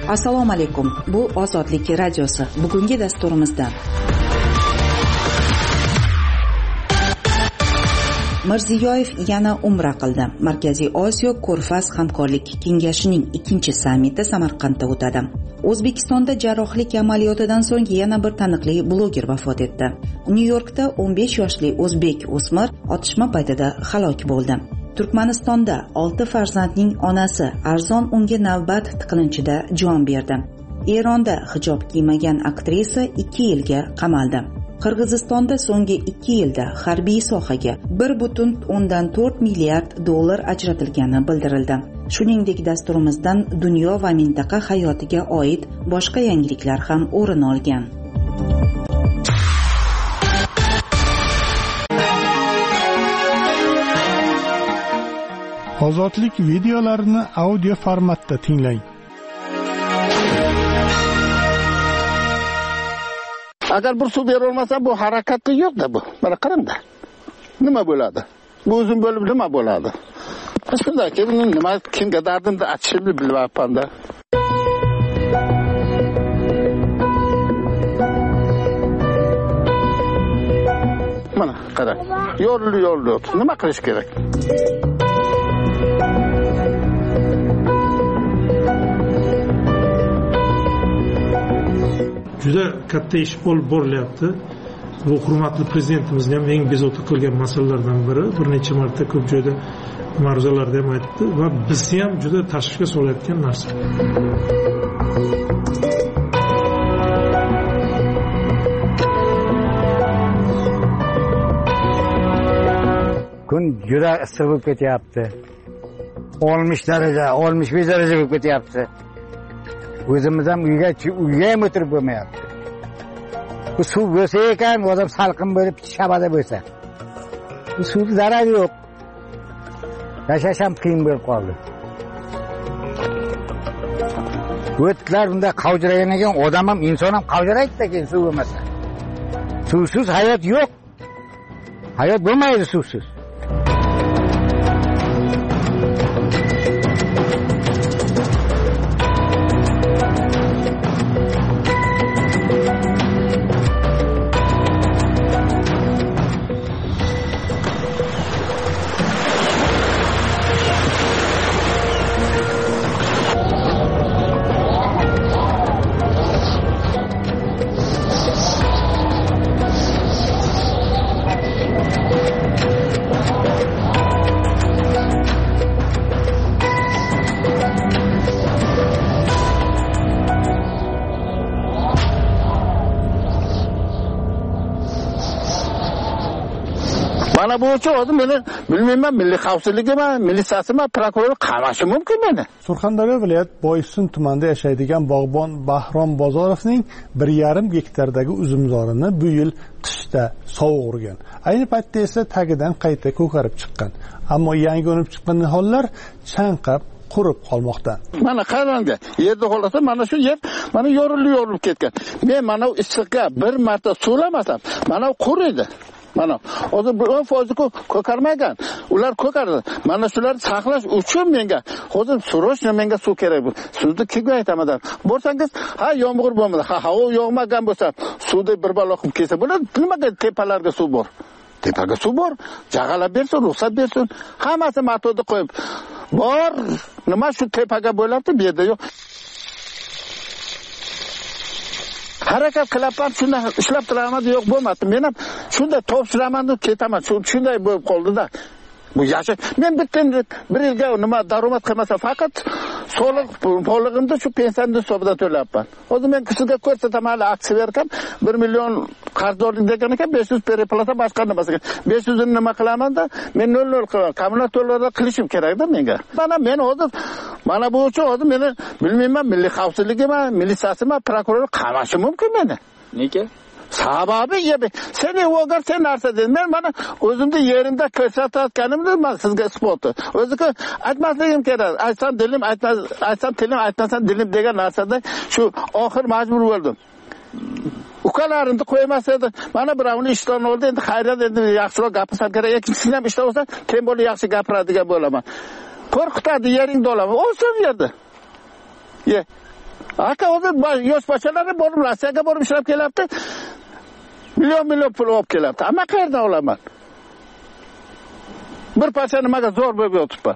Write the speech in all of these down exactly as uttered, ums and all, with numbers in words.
Assalomu alaykum. Bu Ozodlik radiosi. Bugungi dasturimizda Mirziyoyev yana umra qildi. Markaziy Osiyo Ko'rfaz hamkorlik kengashining ikkinchi sammiti Samarqandda o'tadi. O'zbekistonda jarrohlik amaliyotidan so'ng yana bir taniqli bloger vafot etdi. Nyu-Yorkda o'n besh yoshli o'zbek o'smir otishma paytida halok bo'ldi. Turkmanistonda olti farzandning onasi arzon unga navbat tiqilinchida jon berdi. Eronda hijob kiymagan aktrisa ikki yilga qamaldi. Qirg'izistonda so'nggi ikki yilda harbiy sohaga bir butun o'ndan to'rt milliard dollar ajratilgani bildirildi. Shuningdek, dasturimizdan dunyo va mintaqa hayotiga oid boshqa yangiliklar ham o'rin olgan. Ozodlik videolarini audio formatda tinglang. Agar bir suv bera olmasa bu harakatli yo'q-da bu. Mana qarangda. Nima bo'ladi? Bu o'zim bo'lib nima bo'ladi? Shunday ki nima kimga dardimni aytishimni bilyapman-da. Mana qarang. Yo'lli yo'lli. Nima qilish kerak? Juda katta ish olib borilyapti. Bu hurmatli prezidentimizning ham eng bezovta qilgan masalalardan biri. Bir necha marta ko'p joyda ma'ruzalarda ham aytdi va bizni ham juda tashvishga solayotgan narsa. Kun juda issiq bo'lib ketyapti. oltmish daraja, oltmish besh daraja bo'lib ketyapti. O'zimiz ham uyga uyga ham o'tirib bo'lmayapti. Bu suv bo'lsa ekan, odam salqin bo'lib shabada bo'lsa. Bu suvning zarari yo'q. Yashash ham qiyin bo'lib qoldi. O'tlar bunda qavjiragan ekan, odam ham, inson ham qavjiraydi keyin suv bo'lmasa. Suvsiz hayot yo'q. Hayot bo'lmaydi suvsiz. Mana bu uchun o'zi meni bilmayman, milliy xavfsizligimi, militsiyasimi, prokuror qamashi mumkin meni. Surxondaryo viloyat Boysun tumanida yashaydigan bog'bon Bahrom Bozorovning bir yarim gektardagi uzumzorini bu yil qishda sovuq urgan. Ayni paytda esa tagidan qayta ko'karib chiqqan. Ammo yangi unib chiqqan nihollar chanqab qurib qolmoqda. Mana qarangda, yerda qolsa mana shu yer mana yorilib yorilib ketgan. Men mana issiqqa bir marta suvlamasam, mana quriydi. Mana hozir bir foiz ko'karmagan. Ular ko'kardi. Mana shularni saqlash uchun menga hozir srochno menga suv kerak bu. Suvni kimga aytaman? Borsangiz, ha yomg'ir bo'lmadi. Ha havo yog'magan bo'lsa, suvda bir balo qilib kelsa, bular nimaga tepalarga suv bor? Tepaga suv bor. Jag'alab bersin, ruxsat bersin. Hammasi metodni qo'yib bor. Nima shu tepaga bo'lyapti, bu yerda yo'q. Harakat qilaman, shunday ishlab turaman, yo'q bo'lmadi. Men ham shunday topshiraman deb ketaman. Shunday bo'lib qoldi-da. Bu yasha. Men bitta bir yilga nima daromad qilmasa, faqat soliq polig'imda shu pensiyamni hisobidan to'layapman. Hozir men kishiga ko'rsataman, aksiya bergan bir million qarzdorlik degan ekan, besh yuz periplasa boshqa nimasiga. besh yuz ni nima qilaman-da, men nol nol qilaman. Kommunal to'lovlar qilishim kerak-da menga. Mana men hozir mana bu uchun hozir meni bilmayman, milliy xavfsizligimi, militsiyasimi, prokuror qamashi mumkin meni. Nega? Sababi yebe. Sen o'gar sen narsa dedin. Men mana o'zimni yerimda ko'rsatayotganimni men sizga isboti. O'ziga aytmasligim kerak. Aytsam dilim, aytmas, aytsam tilim, aytmasam dilim degan narsada shu oxir majbur bo'ldim. Ukalarimni qo'ymas edi. Mana birovni ishdan oldi, endi xayriyat endi yaxshiroq gapirsam kerak. Ikkinchisini ham ishda bo'lsa, kim bo'lib yaxshi gapiradigan bo'laman. Qo'rqitadi, yering dolama. O'sib yerdi. Ye. aka hozir yosh bachalari borib Rossiyaga borib ishlab kelyapti. Million million pul olib kelyapti. Ammo qayerdan olaman? Bir parcha nimaga zo'r bo'lib yotibman.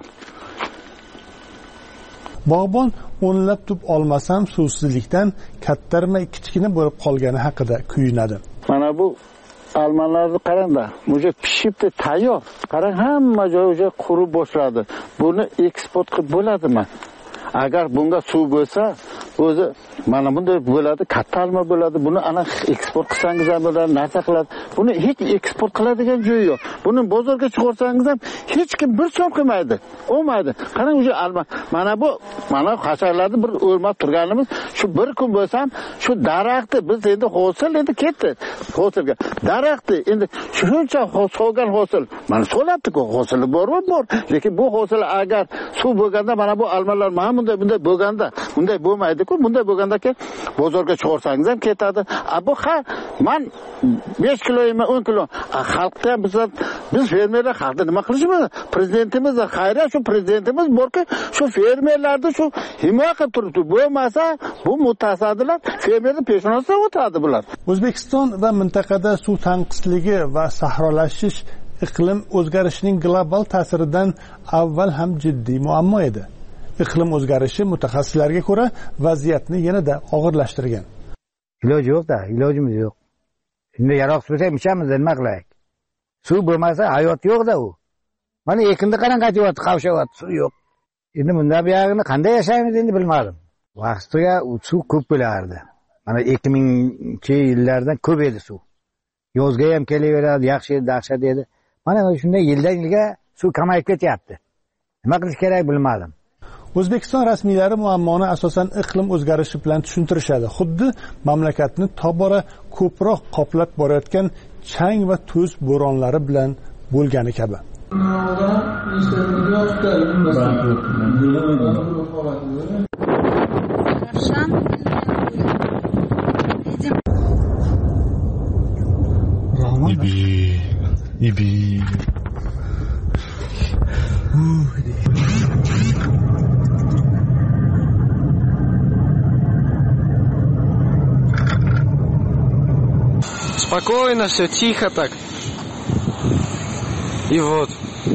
Bog'bon o'nlab tub olmasam suvsizlikdan kattarma kichkina bo'lib qolgani haqida kuyinadi. Mana bu almanlarni qarangda, uje pishibdi, tayyor. Qarang, hamma joy uje qurib boshladi. Buni eksport qilib bo'ladimi? Agar bunga suv bo'lsa, o'zi mana bunday bo'ladi, katta alma bo'ladi. Buni ana eksport qilsangiz ham bo'ladi, narsa qiladi. Buni hech eksport qiladigan joyi yo'q. Buni bozorga chiqarsangiz ham hech kim bir so'm qilmaydi. Olmaydi. Qarang, o'sha alma. Mana bu, mana hasharlarni bir o'rmab turganimiz, shu bir kun bo'lsa ham shu daraxtni biz endi hosil endi ketdi. Hosilga. Daraxtni endi shuncha so'lgan hosil. Mana so'labdi-ku, hosili bormi? Bor. Lekin bu hosil agar suv bo'lganda mana bu almalar mana bunday bunday bo'lganda, bunday bo'lmaydi-ku. Bunday bo'lganda-ki bozorga chiqarsangiz ham ketadi. A bu ha, men besh kilo emas, o'n kilo. Xalqda ham biz biz fermerlar xalqni nima qilishimiz? Prezidentimiz va xayriya shu prezidentimiz borki, shu fermerlarni shu himoya qilib turibdi. Bo'lmasa, bu mutasaddilar fermerni peshonasidan o'tadi bular. O'zbekiston va mintaqada suv tanqisligi va sahrolashish iqlim o'zgarishining global ta'siridan avval ham jiddiy muammo edi. Iqlim o'zgarishi mutaxassislarga ko'ra vaziyatni yanada og'irlashtirgan. Iloji yo'q-da, ilojimiz yo'q. Endi yaroqsiz bo'lsa, ichamiz, nima qilaylik? Suv bo'lmasa hayot yo'q-da u. Mana ekinda qarang qaytyapti, qavshyapti, suv yo'q. Endi bundan buyog'ini qanday yashaymiz endi bilmadim. Vaqtiga suv ko'p bo'lardi. Mana ikki mingchi yillardan ko'p edi suv. Yozga ham kelaveradi, yaxshi, dahshat edi. Mana shunday yildan yilga suv kamayib ketyapti. Nima qilish kerak bilmadim. O'zbekiston rasmiylari muammoni asosan iqlim o'zgarishi bilan tushuntirishadi. Xuddi mamlakatni tobora ko'proq qoplab borayotgan chang va tuz bo'ronlari bilan bo'lgani kabi. Ibi, ibi. Спокойно, все тихо так. И вот.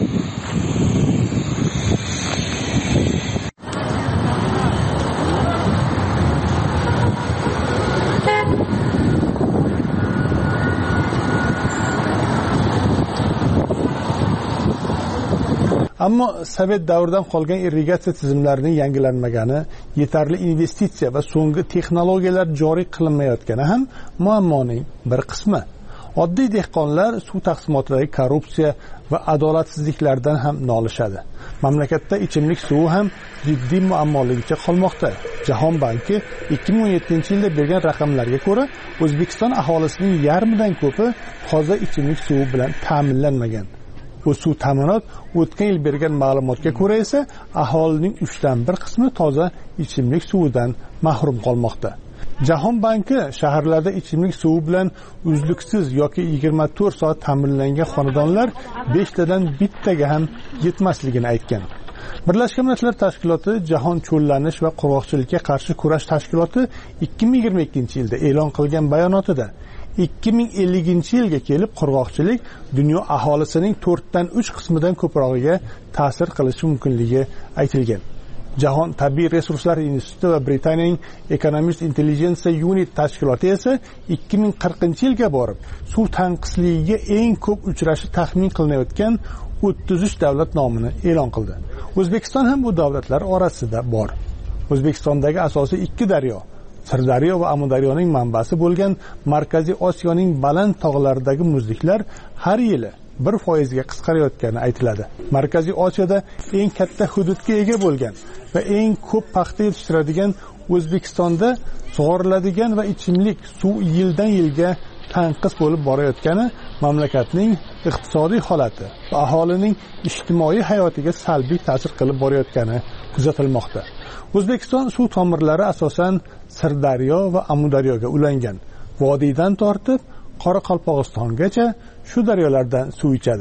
Ammo Sovet davridan qolgan irrigatsiya tizimlarining yangilanmagani, yetarli investitsiya va so'nggi texnologiyalar joriy qilinmayotgani ham muammoning bir qismi. Oddiy dehqonlar suv taqsimotidagi korrupsiya va adolatsizliklardan ham nolishadi. Mamlakatda ichimlik suvi ham jiddiy muammoligicha qolmoqda. Jahon banki ikki ming o'n yettinchi yilda bergan raqamlarga ko'ra, O'zbekiston aholisining yarmidan ko'pi toza ichimlik suvi bilan ta'minlanmagan. Bu suv ta'minot o'tgan yil bergan ma'lumotga ko'ra esa aholining uchdan bir qismi toza ichimlik suvidan mahrum qolmoqda. Jahon banki shaharlarda ichimlik suvi bilan uzluksiz yoki yigirma to'rt soat ta'minlangan xonadonlar beshtadan bittaga ham yetmasligini aytgan. Birlashgan Millatlar Tashkiloti Jahon cho'llanish va qurg'oqchilikka qarshi kurash tashkiloti ikki ming yigirma ikkinchi yilda e'lon qilgan bayonotida ikki ming ellinchi yilga kelib qurg'oqchilik dunyo aholisining to'rtdan uch qismidan ko'prog'iga ta'sir qilishi mumkinligi aytilgan. Jahon tabiiy resurslar instituti va Britaniyaning Economist Intelligence Unit tashkiloti esa ikki ming qirqinchi yilga borib suv tanqisligiga eng ko'p uchrashi taxmin qilinayotgan o'ttiz uch davlat nomini e'lon qildi. O'zbekiston ham bu davlatlar orasida bor. O'zbekistondagi asosiy ikki daryo, Sirdaryo va Amudaryoning manbasi bo'lgan Markaziy Osiyoning baland tog'laridagi muzliklar har yili bir foizga qisqarayotgani aytiladi. Markaziy Osiyoda eng katta hududga ega bo'lgan va eng ko'p paxta yetishtiradigan O'zbekistonda sug'oriladigan va ichimlik suv yildan yilga tanqis bo'lib borayotgani mamlakatning iqtisodiy holati va aholining ijtimoiy hayotiga salbiy ta'sir qilib borayotgani kuzatilmoqda. O'zbekiston suv tomirlari asosan Sirdaryo va Amudaryoga ulangan. Vodiydan tortib Qoraqalpog'istongacha shu daryolardan suv ichadi.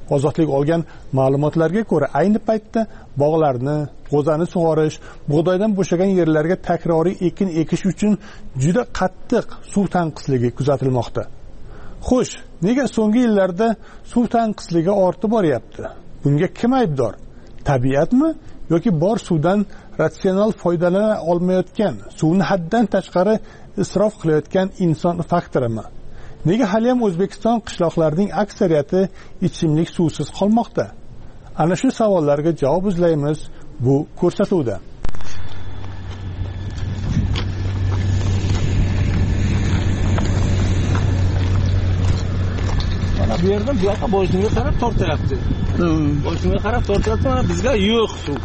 Ozodlik olgan ma'lumotlarga ko'ra, ayni paytda bog'larni, g'o'zani sug'orish, bug'doydan bo'shagan yerlarga takroriy ekin ekish uchun juda qattiq suv tanqisligi kuzatilmoqda. Xo'sh, nega so'nggi yillarda suv tanqisligi ortib boryapti? Bunga kim aybdor? Tabiatmi yoki bor suvdan ratsional foydalana olmayotgan, suvni haddan tashqari isrof qilayotgan inson faktorimi? Nega hali ham O'zbekiston qishloqlarining aksariyati ichimlik suvsiz qolmoqda? Ana shu savollarga javob izlaymiz bu ko'rsatuvda. Mana bu yerdan bu yoqqa boshimga qarab tortyapti. Boshimga qarab tortyapti, mana bizga yo'q suv.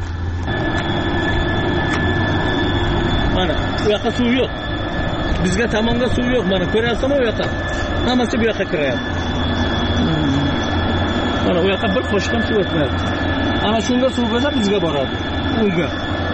Mana bu yoqqa suv yo'q. Bizga tomonga suv yo'q. Mana ko'ryapsizmi bu yoqqa? Hammasi bu yoqqa kiryapti. Mana bu yoqqa bir qo'shib ham suv o'tmayapti. Ana shunga suv bo'lsa bizga boradi. Unga.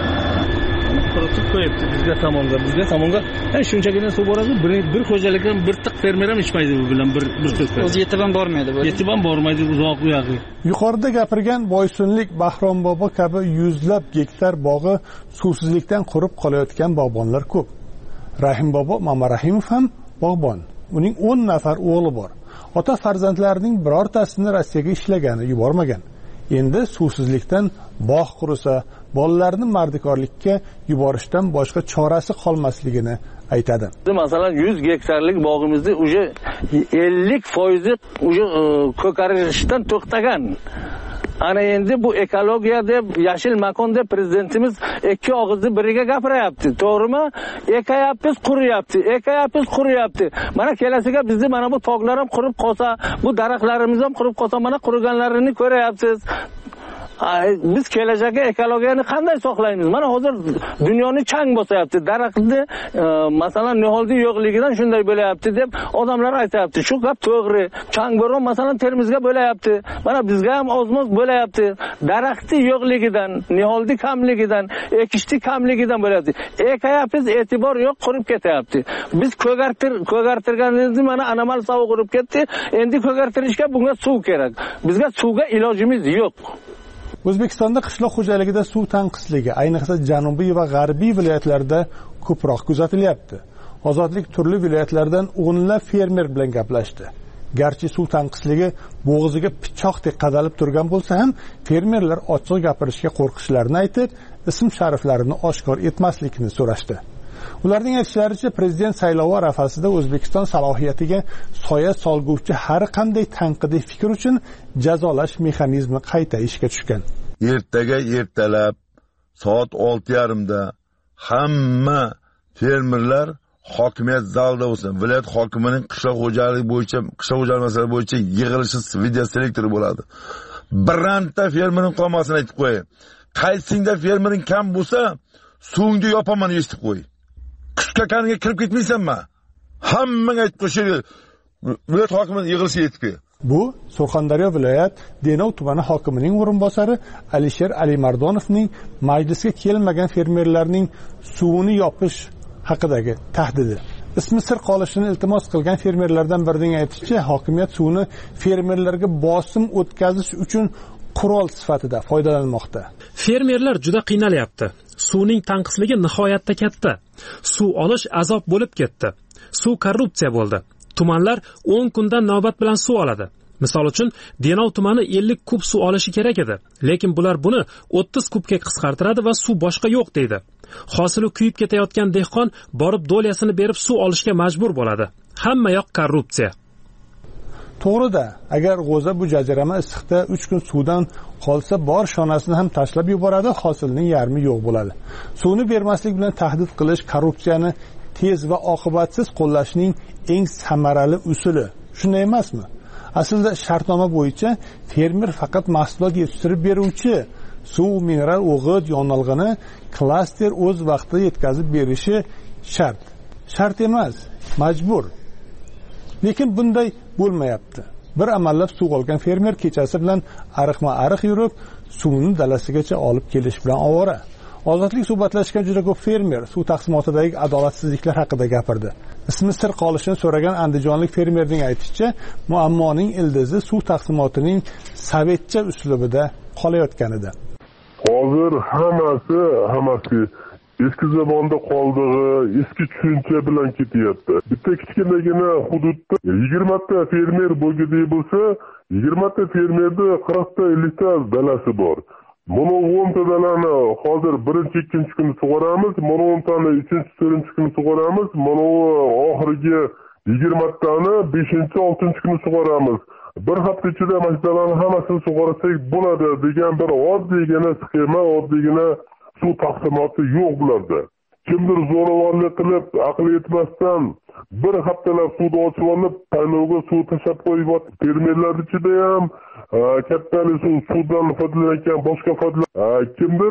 Quritib qo'yibdi bizga tomonga. Bizga tomonga shunchagina suv boradi. Bir bir xo'jalikdan bir tiq fermer ham ichmaydi bu bilan bir bir to'kka. O'zi yetib ham bormaydi bu. Yetib ham bormaydi uzoq u yoqqa. Yuqorida gapirgan Boysunlik Bahrom bobo kabi yuzlab gektar bog'i suvsizlikdan qurib qolayotgan bog'bonlar ko'p. Rahim bobo Mamarahimov ham bog'bon. Uning o'n nafar o'g'li bor. Ota farzandlarining birortasini Rossiyaga ishlagani yubormagan. Endi suvsizlikdan bog' qursa, bolalarni mardikorlikka yuborishdan boshqa chorasi qolmasligini aytadi. Masalan yuz gektarlik bog'imizni uje ellik foiz uje ko'karishdan to'xtagan. Ana endi bu ekologiya deb, yashil makon deb prezidentimiz ikki og'izni biriga gapiryapti. To'g'rimi? Ekayapmiz, quryapti. Ekayapmiz, quryapti. Mana kelasiga bizni mana bu tog'lar ham qurib qolsa, bu daraxtlarimiz ham qurib qolsa, mana quriganlarini ko'ryapsiz. Biz kelajakda ekologiyani qanday saqlaymiz? Mana hozir dunyoni chang bosyapti. Daraxtni masalan niholda yo'qligidan shunday bo'layapti deb odamlar aytayapti. Shu gap to'g'ri. Chang bo'ron masalan Termizga bo'layapti. Mana bizga ham ozmoz bo'layapti. Daraxtni yo'qligidan, niholda kamligidan, ekishni kamligidan bo'layapti. Ekayapmiz, e'tibor yo'q, qurib ketyapti. Biz ko'gartir ko'gartirganimizni mana anomal sovuq urib ketdi. Endi ko'gartirishga bunga suv kerak. Bizga suvga ilojimiz yo'q. O'zbekistonda qishloq xo'jaligida suv tanqisligi, ayniqsa janubiy va g'arbiy viloyatlarda ko'proq kuzatilyapti. Ozodlik turli viloyatlardan o'nlab fermer bilan gaplashdi. Garchi suv tanqisligi bo'g'ziga pichoqdek qadalib turgan bo'lsa ham, fermerlar ochiq gapirishga qo'rqishlarini aytib, ism shariflarini oshkor etmaslikni so'rashdi. Ularning aytishlaricha, prezident saylovi arafasida O'zbekiston salohiyatiga soya solguvchi har qanday tanqidiy fikr uchun jazolash mexanizmi qayta ishga tushgan. Ertaga ertalab soat olti yarim da hamma fermerlar hokimiyat zalida bo'lsin. Viloyat hokimining qishloq xo'jaligi bo'yicha, qishloq xo'jaligi masalalari bo'yicha yig'ilishi video selektori bo'ladi. Biranta fermerning qolmasini aytib qo'ying. Qaysingda fermering kam bo'lsa, suvingni yopaman eshitib qo'y. Qishga kaniga kirib ketmaysanmi? Hammaga aytib qo'yishga viloyat hokimining yig'ilishi yetib kel. Bu Surxondaryo viloyat Denov tumani hokimining o'rinbosari Alisher Alimardonovning majlisga kelmagan fermerlarning suvini yopish haqidagi tahdidi. Ismi sir qolishini iltimos qilgan fermerlardan birining aytishicha, hokimiyat suvni fermerlarga bosim o'tkazish uchun qurol sifatida foydalanmoqda. Fermerlar juda qiynalyapti. Suvning tanqisligi nihoyatda katta. Suv olish azob bo'lib ketdi. Suv korrupsiya bo'ldi. Tumanlar o'n kundan navbat bilan suv oladi. Misol uchun, Denov tumani ellik kub suv olishi kerak edi, lekin bular buni o'ttiz kubga qisqartiradi va suv boshqa yo'q deydi. Hosili kuyib ketayotgan dehqon borib dolyasini berib suv olishga majbur bo'ladi. Hamma yoq korrupsiya. To'g'rida, agar g'o'za bu jazirama issiqda uch kun suvdan qolsa, bor shonasini ham tashlab yuboradi, hosilning yarmi yo'q bo'ladi. Suvni bermaslik bilan tahdid qilish korrupsiyani tez va oqibatsiz qo'llashning eng samarali usuli. Shunday emasmi? Aslida shartnoma bo'yicha fermer faqat mahsulot yetishtirib beruvchi, suv, mineral o'g'it, yonilg'ini klaster o'z vaqtida yetkazib berishi shart. Shart emas, majbur. Lekin bunday bo'lmayapti. Bir amallab suv olgan fermer kechasi bilan ariqma-ariq yurib, suvni dalasigacha olib kelish bilan ovora. Ozodlik suhbatlashgan juda ko'p fermer suv taqsimotidagi adolatsizliklar haqida gapirdi. Ismi sir qolishini so'ragan andijonlik fermerning aytishicha, muammoning ildizi suv taqsimotining sovetcha uslubida qolayotgan edi. Hozir hammasi, hammasi eski zamonda qoldig'i, eski tushuncha bilan ketyapti. Bitta kichkinagina hududda yigirma ta fermer bo'lgidek bo'lsa, yigirma ta fermerda qirq ta ellik ta dalasi bor. Mana o'n ta dalani hozir birinchi, ikkinchi kuni sug'oramiz, mana o'n tani uchinchi, to'rtinchi kuni sug'oramiz, mana oxirgi yigirma tani beshinchi, oltinchi kuni sug'oramiz. Bir hafta ichida masjidlarni hammasini sug'orsak bo'ladi degan bir oddiygina sxema, oddiygina suv taqsimoti yo'q bularda. Kimdir zo'ravonlik qilib, aql yetmasdan bir haftalab suvni ochib olib, tanlovga suv tashlab qo'yib, fermerlar ichida ham kattali suv suvdan foydalanayotgan boshqa foydalan. Kimdir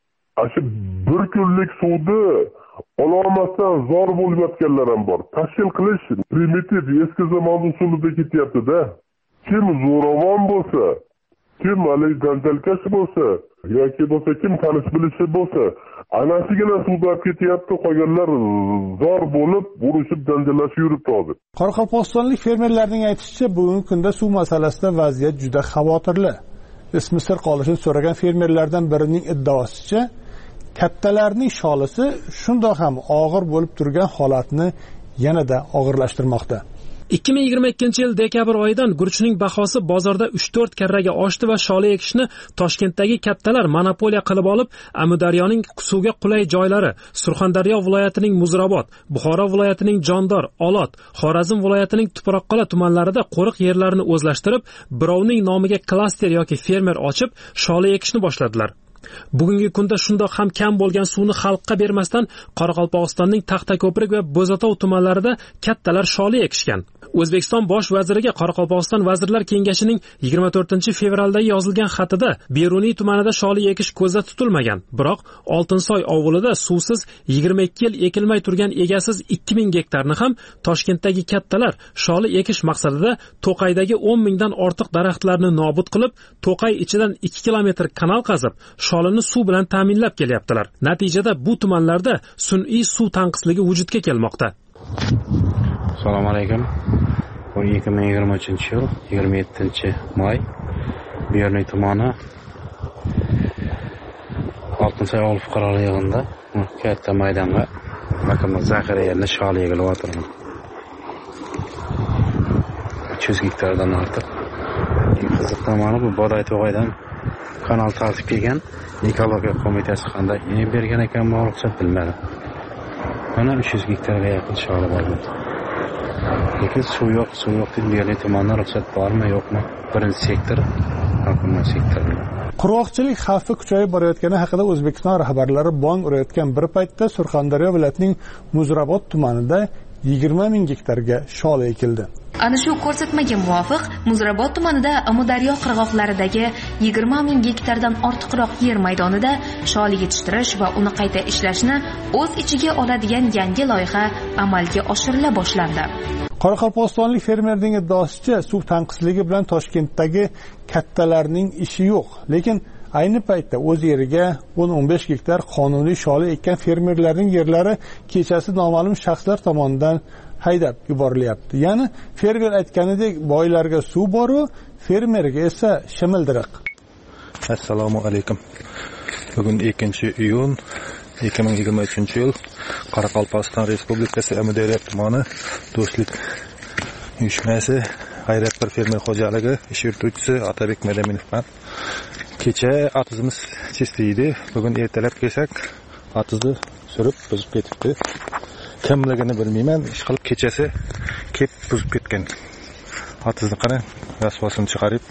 shu bir kunlik suvni ololmasdan zor bo'lib yotganlar ham bor. Tashkil qilish primitiv eski zamon usulida ketyapti-da. Kim zo'ravon bo'lsa, kim hali janjalkash bo'lsa, yoki bo'lsa kim tanish bilishi bo'lsa, anasigina suvda ketyapti, qolganlar zor bo'lib, urushib janjallashib yuribdi hozir. Qoraqalpog'istonlik fermerlarning aytishicha, bugungi kunda suv masalasida vaziyat juda xavotirli. Ismi sir qolishini so'ragan fermerlardan birining iddaosicha, kattalarning sholisi shundoq ham og'ir bo'lib turgan holatni yanada og'irlashtirmoqda. ikki ming yigirma ikkinchi yil dekabr oyidan guruchning bahosi bozorda uch to'rt karraga oshdi va sholi ekishni Toshkentdagi kattalar monopoliya qilib olib, Amudaryoning suvga qulay joylari, Surxondaryo viloyatining Muzrabot, Buxoro viloyatining Jondor, Olot, Xorazm viloyatining Tuproqqal'a tumanlarida qo'riq yerlarini o'zlashtirib, birovning nomiga klaster yoki fermer ochib, sholi ekishni boshladilar. Bugungi kunda shundoq ham kam bo'lgan suvni xalqqa bermasdan Qoraqalpog'istonning Taxtako'prik va Bo'zatov tumanlarida kattalar sholi ekishgan. O'zbekiston bosh vaziriga Qoraqalpog'iston Vazirlar Kengashining yigirma to'rtinchi fevraldagi yozilgan xatida Beruniy tumanida sholi ekish ko'zda tutilmagan. Biroq Oltinsoy ovulida suvsiz yigirma ikki yil ekilmay turgan egasiz ikki ming gektarni ham Toshkentdagi kattalar sholi ekish maqsadida To'qaydagi o'n mingdan ortiq daraxtlarni nobud qilib, To'qay ichidan ikki kilometr kanal qazib, sholini suv bilan ta'minlab kelyaptilar. Natijada bu tumanlarda sun'iy suv tanqisligi vujudga kelmoqda. Assalomu alaykum. Bu ikki ming yigirma uchinchi yil yigirma yettinchi may Beruniy tumani Oltinsoy ovul fuqarolar yig'inida katta maydonga Makam Zaxiriyani sholi egilib o'tirdim. uch yuz gektardan ortiq. Eng qiziq tomoni bu Boday To'g'aydan kanal tortib kelgan ekologiya qo'mitasi qanday bergan ekan bu ruxsat bilmadim. Mana uch yuz gektarga yaqin sholi bor. Lekin suv yo'q, suv yo'q deb Beruniy tumanida ruxsat bormi, yo'qmi? Birinchi sektor, hukumat sektori. Qurg'oqchilik xavfi kuchayib borayotgani haqida O'zbekiston rahbarlari bong urayotgan bir paytda Surxondaryo viloyatining Muzrabot tumanida yigirma ming gektarga sholi ekildi. Ana shu ko'rsatmaga muvofiq Muzrabot tumanida Amudaryo qirg'oqlaridagi yigirma ming gektardan ortiqroq yer maydonida sholi yetishtirish va uni qayta ishlashni o'z ichiga oladigan yangi loyiha amalga oshirila boshlandi. Qoraqalpog'istonlik fermerning iddaosicha, suv tanqisligi bilan Toshkentdagi kattalarning ishi yo'q, lekin ayni paytda o'z yeriga o'n o'n besh gektar qonuniy sholi ekkan fermerlarning yerlari kechasi noma'lum shaxslar tomonidan haydab yuborilyapti. Ya'ni fermer aytganidek boylarga suv bor-u, fermerga esa shimildiriq. Assalomu alaykum. Bugun ikkinchi iyun ikki ming yigirma uchinchi yil Qoraqalpog'iston Respublikasi Amudaryo tumani Do'stlik uyushmasi g'ayratpar fermer xo'jaligi ish yurituvchisi Otabek Madaminov. Kecha atizimiz chistiydi. Bugun ertalab kelsak, atizni surib buzib ketibdi. Kimligini bilmayman, ish qilib kechasi kelib buzib ketgan. Atizni qarang, rasvosini chiqarib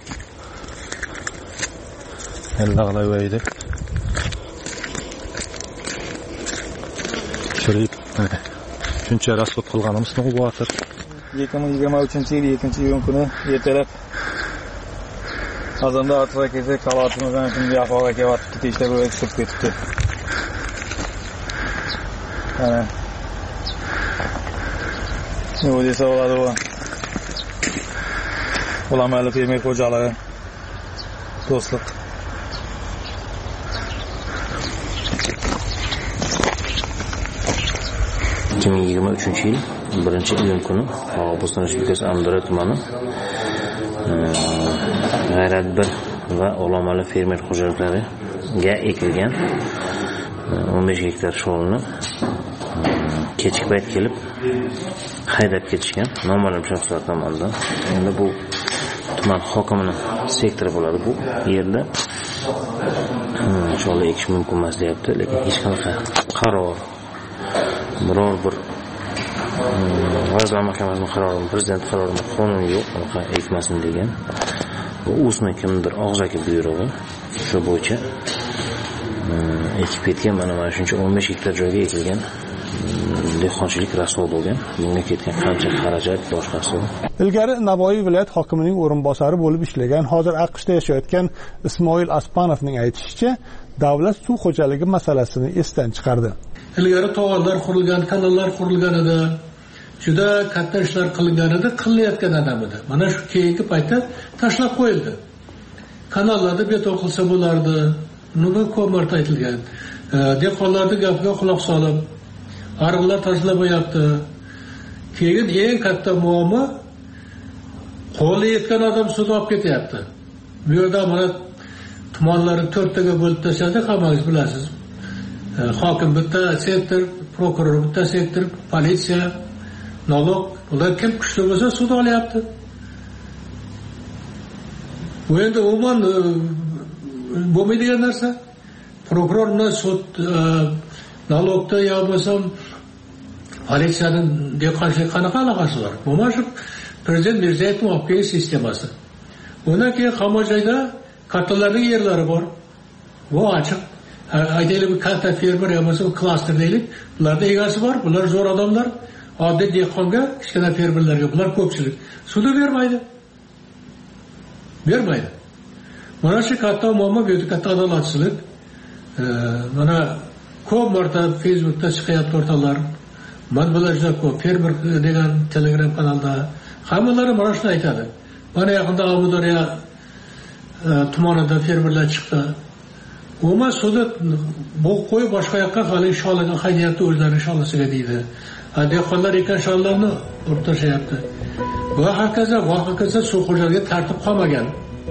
ellag'laydi. Shirib, shuncha rasvot qilganimiz nima bo'lar? ikki ming yigirma uchinchi yil ikkinchi iyun kuni ertalab azonda atga kelsa, kalotimizdan shunday ahvolga kelib ketishda bo'lib tushib ketibdi. Ana nima desa bo'ladi bu? Ulamali fermer xo'jaligi Do'stlik. ikki ming yigirma uchinchi yil birinchi iyun kuni Qoraqalpog'iston Respublikasi Amudaryo tumani G'ayrat bir va Olomali fermer xo'jaliklariga ekilgan o'n besh gektar sholni kechki payt kelib haydab ketishgan noma'lum shaxslar tomonidan. Endi bu tuman hokimining sektori bo'ladi bu yerda. Sholni ekish mumkin emas deyapti, lekin hech qanaqa qaror, biror bir Vazirlar Mahkamasining qarori, prezident qarori, qonun yo'q, unaqa ekmasin degan. Bu o'sma kimdir og'zaki buyrug'i, shu bo'yicha ekib ketgan. Mana mana shuncha o'n besh gektar joyga ekilgan dehqonchilik rasvo bo'lgan. Bunga ketgan qancha xarajat boshqasi. Ilgari Navoiy viloyat hokimining o'rinbosari bo'lib ishlagan, hozir AQShda yashayotgan Ismoil Aspanovning aytishicha, davlat suv xo'jaligi masalasini esdan chiqardi. Ilgari tog'lar qurilgan, kanallar qurilganida, juda katta ishlar qilinganida, qilayotgan adam edi. Mana shu keyingi paytda tashlab qo'yildi. Kanallarda beton qilsa bo'lardi. Nima ko'p marta aytilgan. Dehqonlarning gapiga quloq solib, ariqlar tashlab qo'yapti. Keyin eng katta muammo qo'li yetgan odam suvni olib ketyapti. Bu yerda mana tumanlarni to'rttaga bo'lib tashladi, hammangiz bilasiz. Hokim bitta sektor, prokuror bitta sektor, politsiya, налог, ular kim kuchli bo'lsa suvni olyapti. Bu endi umuman bo'lmaydigan narsa. Prokuror bilan sud налогda yo bo'lsam politsiyaning dehqonchilik qanaqa aloqasi bor? Bu mana shu prezident Mirziyoyevning olib kelgan sistemasi. Undan keyin hamma joyda kattalarning yerlari bor. Bu ochiq. Aytaylik, katta fermer yo bo'lsa klaster deylik, ularda egasi bor, bular zo'r odamlar. Oddiy dehqonga, kichkina fermerlarga bular ko'pchilik suvni bermaydi. Bermaydi. Mana shu katta muammo, bu yerda katta adolatsizlik. Mana ko'p marta Facebookda chiqayotgan o'rtalar, mana bular juda ko'p fermer degan Telegram kanalda hammalari mana shuni aytadi. Mana yaqinda Amudaryo tumanida fermerlar chiqdi. Umuman suvni bu qo'yib boshqa yoqqa hali sholaga haydayapti, o'zlarining sholasiga deydi. Dehqonlar ekan shollarni o'rtashyapti. Va hokazo, va hokazo suv xo'jaligiga tartib qolmagan.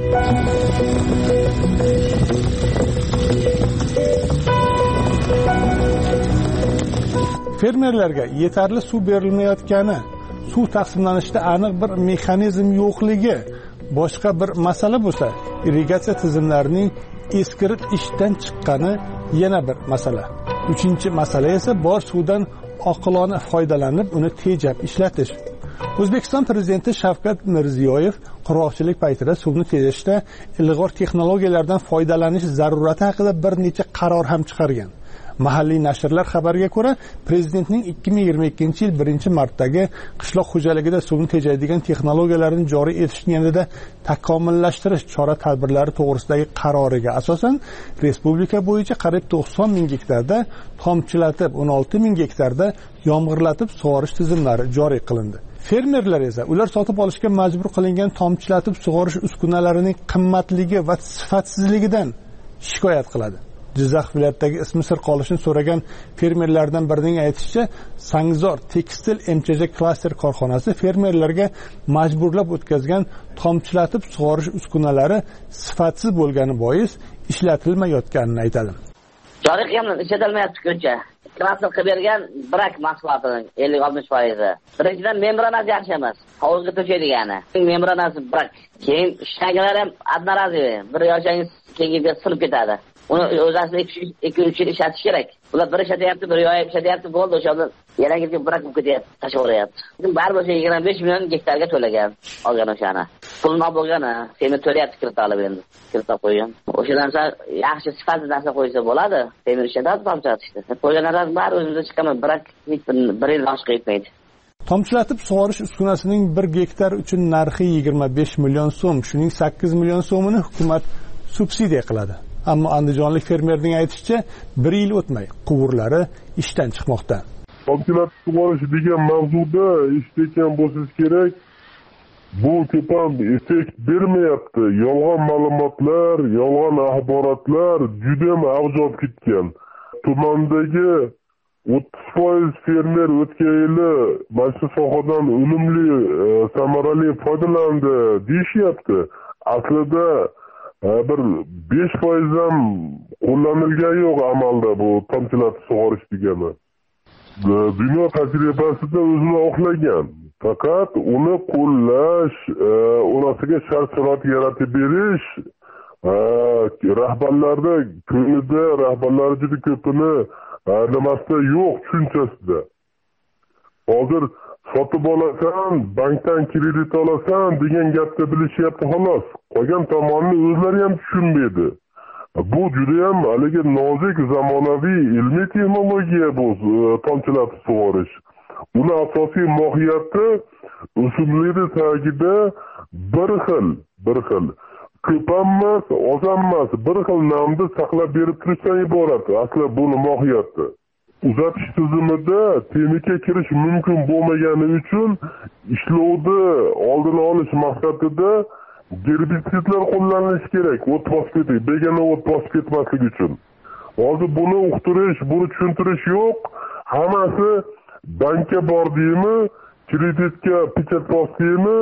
Fermerlarga yetarli suv berilmayotgani, suv taqsimlanishida aniq bir mexanizm yo'qligi boshqa bir masala bo'lsa, irrigatsiya tizimlarining eskirib ishdan chiqqani yana bir masala. Uchinchi masala esa bor suvdan oqilona foydalanib, uni tejab ishlatish. O'zbekiston prezidenti Shavkat Mirziyoyev qurg'oqchilik paytida suvni tejashda ilg'or texnologiyalardan foydalanish zarurati haqida bir necha qaror ham chiqargan. Mahalliy nashrlar xabariga ko'ra, prezidentning ikki ming yigirma ikkinchi yil birinchi martdagi qishloq xo'jaligida suvni tejaydigan texnologiyalarni joriy etishni yanada takomillashtirish chora-tadbirlari to'g'risidagi qaroriga asosan respublika bo'yicha qariyb to'qson ming gektarda tomchilatib, o'n olti ming gektarda yomg'irlatib sug'orish tizimlari joriy qilindi. Fermerlar esa ular sotib olishga majbur qilingan tomchilatib sug'orish uskunalarining qimmatligi va sifatsizligidan shikoyat qiladi. Jizzax viloyatidagi ismi sir qolishini so'ragan fermerlardan birining aytishicha, Sangzor tekstil M Ch J klaster korxonasi fermerlarga majburlab o'tkazgan tomchilatib sug'orish uskunalari sifatsiz bo'lgani bois ishlatilmayotganini aytadi. Joriy qilgan ishlatilmayapti ko'cha. Klaster qilib bergan brak mahsulotining ellik oltmish foizi. Birinchidan membranasi yaxshi emas. Hovuzga to'shaydigani. Membranasi brak. Keyin shaglar ham adnaraziy. Bir yoshangiz keyinga sinib ketadi. Uni o'zasida ikki uch yil ishlatish kerak. Ular bir ishlatyapti, bir yoyib ishlatyapti, bo'ldi, o'shanda yangiga brak bo'lib ketyapti, tashlaverayapti. Baribir o'sha yigirma besh million gektarga to'lagan, olgan o'shani. Pulni olib bo'lgani, seni to'layapti kirib olib endi, kirib qo'ygan. O'shadan so'ng yaxshi sifatli narsa qo'ysa bo'ladi. Temir ishlatadi, tomchilatishdi. Qo'yganlar bari o'zimizda chiqaman, brak hech bir yil boshqa yetmaydi. Tomchilatib sug'orish uskunasining bir gektar uchun narxi yigirma besh million so'm, shuning sakkiz million so'mini hukumat subsidiya qiladi. Ammo andijonlik fermerning aytishicha, bir yil o'tmay quvurlari ishdan chiqmoqda. Tomchilatib sug'orish degan mavzuda eshitgan bo'lsangiz kerak, bu ko'pam effekt bermayapti. Yolg'on ma'lumotlar, yolg'on axborotlar juda ham avj olib ketgan. Tumandagi o'ttiz foiz fermer o'tgan yili mana shu sohadan unumli, samarali foydalandi deyishyapti. Aslida bir besh foiz ham qo'llanilgani yo'q amalda bu tomchilatib sug'orish degani. Dunyo tajribasida o'zini oqlagan. Faqat uni qo'llash, orasiga shart-sharoit yaratib berish rahbarlarda ko'nglida, rahbarlar juda ko'pini nimasida yo'q, tushunchasida. Hozir sotib olasan, bankdan kredit olasan degan gapni bilishyapti xolos. Qolgan tomonni o'zlari ham tushunmaydi. Bu juda ham haligi nozik zamonaviy ilmiy texnologiya bu tomchilatib sug'orish. Uni asosiy mohiyati o'simlikni tagida bir xil, bir xil ko'p emas, oz emas, bir xil namni saqlab berib turishdan iborat. Asli buni mohiyati. Uzatish tizimida texnika kirish mumkin bo'lmagani uchun ishlovni oldini olish maqsadida gerbisidlar qo'llanilishi kerak. O't bosib ketdi, begona o't bosib ketmasligi uchun. Hozir buni uqtirish, buni tushuntirish yo'q. Hammasi bankka bordingmi, kreditga pechat bosdingmi,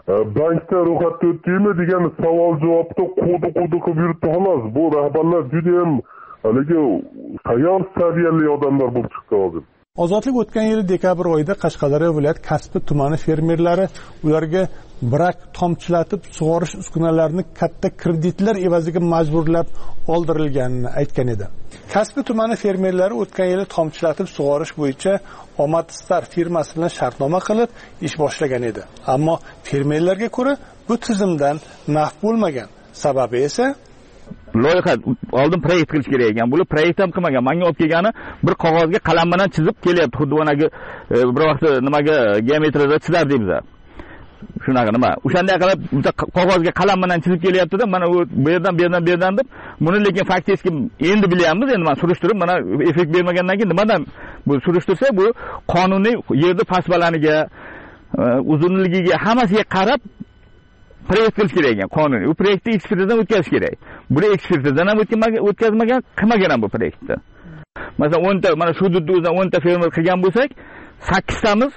bankda ro'yxatga o'tdingmi degan savol-javobda qo'di-qo'di qilib yuribdi xolos. Bu rahbarlar juda ham haligi tayyor saviyali odamlar bo'lib chiqdi hozir. Ozodlik o'tgan yil dekabr oyida Qashqadaryo viloyat Kasbi tumani fermerlari ularga brak tomchilatib sug'orish uskunalarini katta kreditlar evaziga majburlab oldirilganini aytgan edi. Kasbi tumani fermerlari o'tgan yili tomchilatib sug'orish bo'yicha Omad Star firmasi bilan shartnoma qilib ish boshlagan edi. Ammo fermerlarga ko'ra bu tizimdan naf bo'lmagan. Sababi esa loyiha oldin proyekt qilish kerak ekan. Buni proyekt ham qilmagan. Menga olib kelgani bir qog'ozga qalam bilan chizib kelyapti. Xuddi bunagi bir vaqt nimaga geometriyada chizar deymiz. Shunaqa nima? O'shanday qilib qog'ozga qalam bilan chizib kelyapti-da, mana u bu yerdan, bu yerdan, bu yerdan deb, buni lekin faktik endi bilyapmiz. Endi men surishtirib, mana effekt bermagandan keyin nimadan bu surishtirsa, bu qonuniy yerda pasbalaniga, uzunligiga, hammasiga qarab proyekt qilish kerak ekan, qonuniy. U proyektni ekspertizadan o'tkazish kerak. Buni ekspertizadan ham o'tkazmagan, qilmagan ham bu proyektni. Masalan, o'nta, mana shu hududda o'zdan o'nta fermer qilgan bo'lsak, sakkiztamiz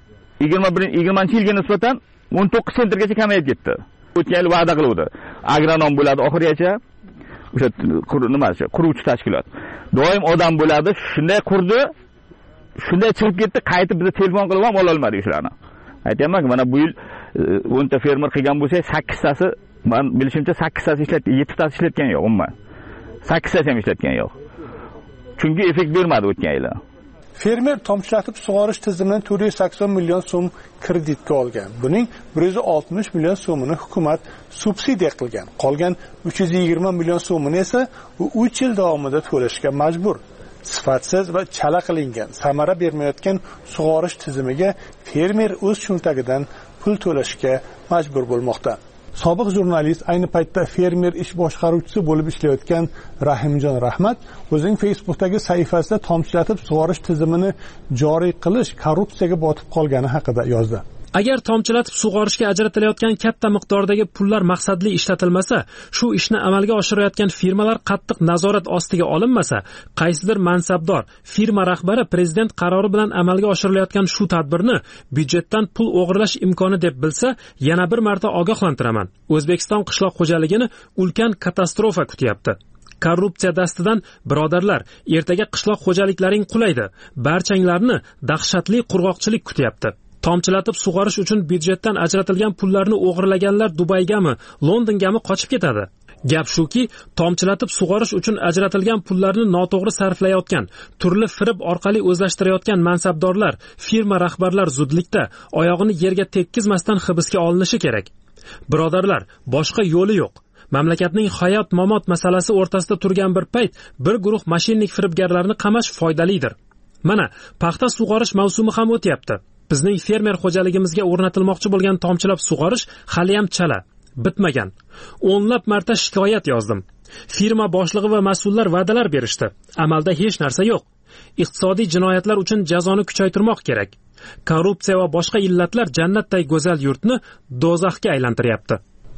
yigirmanchi yilga nisbatan o'n to'qqiz sentrgacha kamayib ketdi. O'tgan yil va'da qiluvdi. Agronom bo'ladi oxirigacha. O'sha nima, quruvchi tashkilot. Doim odam bo'ladi, shunday qurdi, shunday chiqib ketdi, qaytib bizga telefon qilib ham ola olmadik shularni. Aytayman, mana bu yil o'nta fermer qilgan bo'lsa, sakkiztasi, men bilishimcha sakkiztasi ishlatdi, yettitasi ishlatgan yo'q umuman. sakkiztasi ham ishlatgan yo'q. Chunki effekt bermadi o'tgan yil. Fermer tomchilatib sug'orish tizimidan to'rt yuz sakson million so'm kreditga olgan. Buning bir yuz oltmish million so'mini hukumat subsidiya qilgan. Qolgan uch yuz yigirma million so'mini esa u uch yil davomida to'lashga majbur. Sifatsiz va chala qilingan, samara bermayotgan sug'orish tizimiga fermer o'z cho'ntagidan pul to'lashga majbur bo'lmoqda. Sobiq jurnalist, ayni paytda fermer ish boshqaruvchisi bo'lib ishlayotgan Rahimjon Rahmat o'zining Facebookdagi sahifasida tomchilatib sug'orish tizimini joriy qilish korrupsiyaga botib qolgani haqida yozdi. Agar tomchilatib sug'orishga ajratilayotgan katta miqdordagi pullar maqsadli ishlatilmasa, shu ishni amalga oshirayotgan firmalar qattiq nazorat ostiga olinmasa, qaysidir mansabdor, firma rahbari prezident qarori bilan amalga oshirilayotgan shu tadbirni byudjetdan pul o'g'irlash imkoni deb bilsa, yana bir marta ogohlantiraman. O'zbekiston qishloq xo'jaligini ulkan katastrofa kutyapti. Korrupsiya dastidan birodarlar, ertaga qishloq xo'jaliklaring qulaydi. Barchanglarni dahshatli qurg'oqchilik kutyapti. Tomchilatib sug'orish uchun byudjetdan ajratilgan pullarni o'g'irlaganlar Dubaygami, Londongami qochib ketadi. Gap shuki, tomchilatib sug'orish uchun ajratilgan pullarni noto'g'ri sarflayotgan, turli firib orqali o'zlashtirayotgan mansabdorlar, firma rahbarlar zudlikda oyog'ini yerga tekkizmasdan hibsga olinishi kerak. Birodarlar, boshqa yo'li yo'q. Mamlakatning hayot-mamot masalasi o'rtasida turgan bir payt bir guruh mashinnik firibgarlarni qamash foydalidir. Mana, paxta sug'orish mavsumi ham o'tyapti. Bizning fermer xo'jaligimizga o'rnatilmoqchi bo'lgan tomchilab sug'orish hali ham chala, bitmagan. O'nlab marta shikoyat yozdim. Firma boshlig'i va mas'ullar va'dalar berishdi. Amalda hech narsa yo'q. Iqtisodiy jinoyatlar uchun jazoni kuchaytirmoq kerak. Korrupsiya va boshqa illatlar jannatday go'zal yurtni do'zaxga aylantiryapti.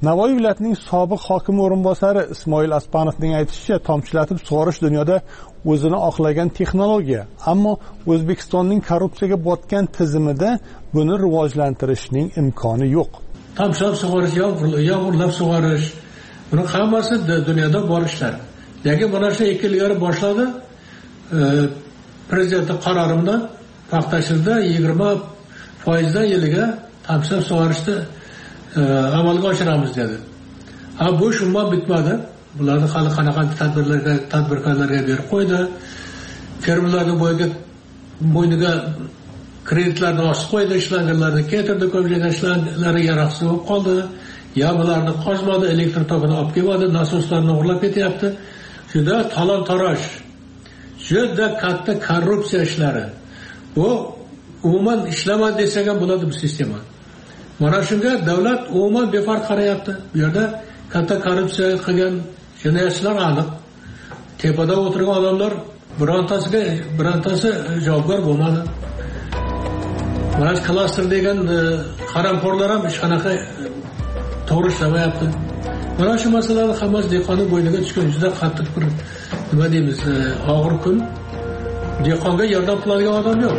Navoiy viloyatining sobiq hokimi o'rinbosari Ismoil Aspanovning aytishicha, tomchilatib sug'orish dunyoda o'zini oqlagan texnologiya, ammo O'zbekistonning korrupsiyaga botgan tizimida buni rivojlantirishning imkoni yo'q. Tomchilab sug'orish, yomg'irlab sug'orish, buni hammasi dunyoda bor ishlar. Lekin mana shu ikki yil ilgari boshladi prezidentning qarori bilan paxtashilda yigirma foizdan yiliga tomchilab sug'orishni amalga oshiramiz dedi. Ha bu shuman bitmadi. Bularni hali qanaqa tadbirlarga, tadbirkorlarga berib qo'ydi. Fermerlarning bo'yiga bo'yniga kreditlarni osib qo'ydi, ishlanganlarni keltirdi, ko'pchilik ishlanganlari yaroqsiz bo'lib qoldi. Ya bularni qozmadi, elektr tokini olib kelmadi, nasoslarni o'g'irlab ketyapti. Juda talon-taroj, juda katta korrupsiya ishlari. Bu umuman ishlamaydi desak ham bo'ladi bu sistema. Mana shunga davlat umuman befarq qarayapti. Bu yerda katta korrupsiya qilgan jinoyatchilar aniq. Tepada o'tirgan odamlar birontasiga birontasi javobgar bo'lmadi. Mana klaster degan qaramxo'rlar ham hech qanaqa to'g'ri ishlamayapti. Mana shu masalalar hammasi dehqonning bo'yniga tushgan juda qattiq bir nima deymiz, og'ir kun. Dehqonga yordam qiladigan odam yo'q.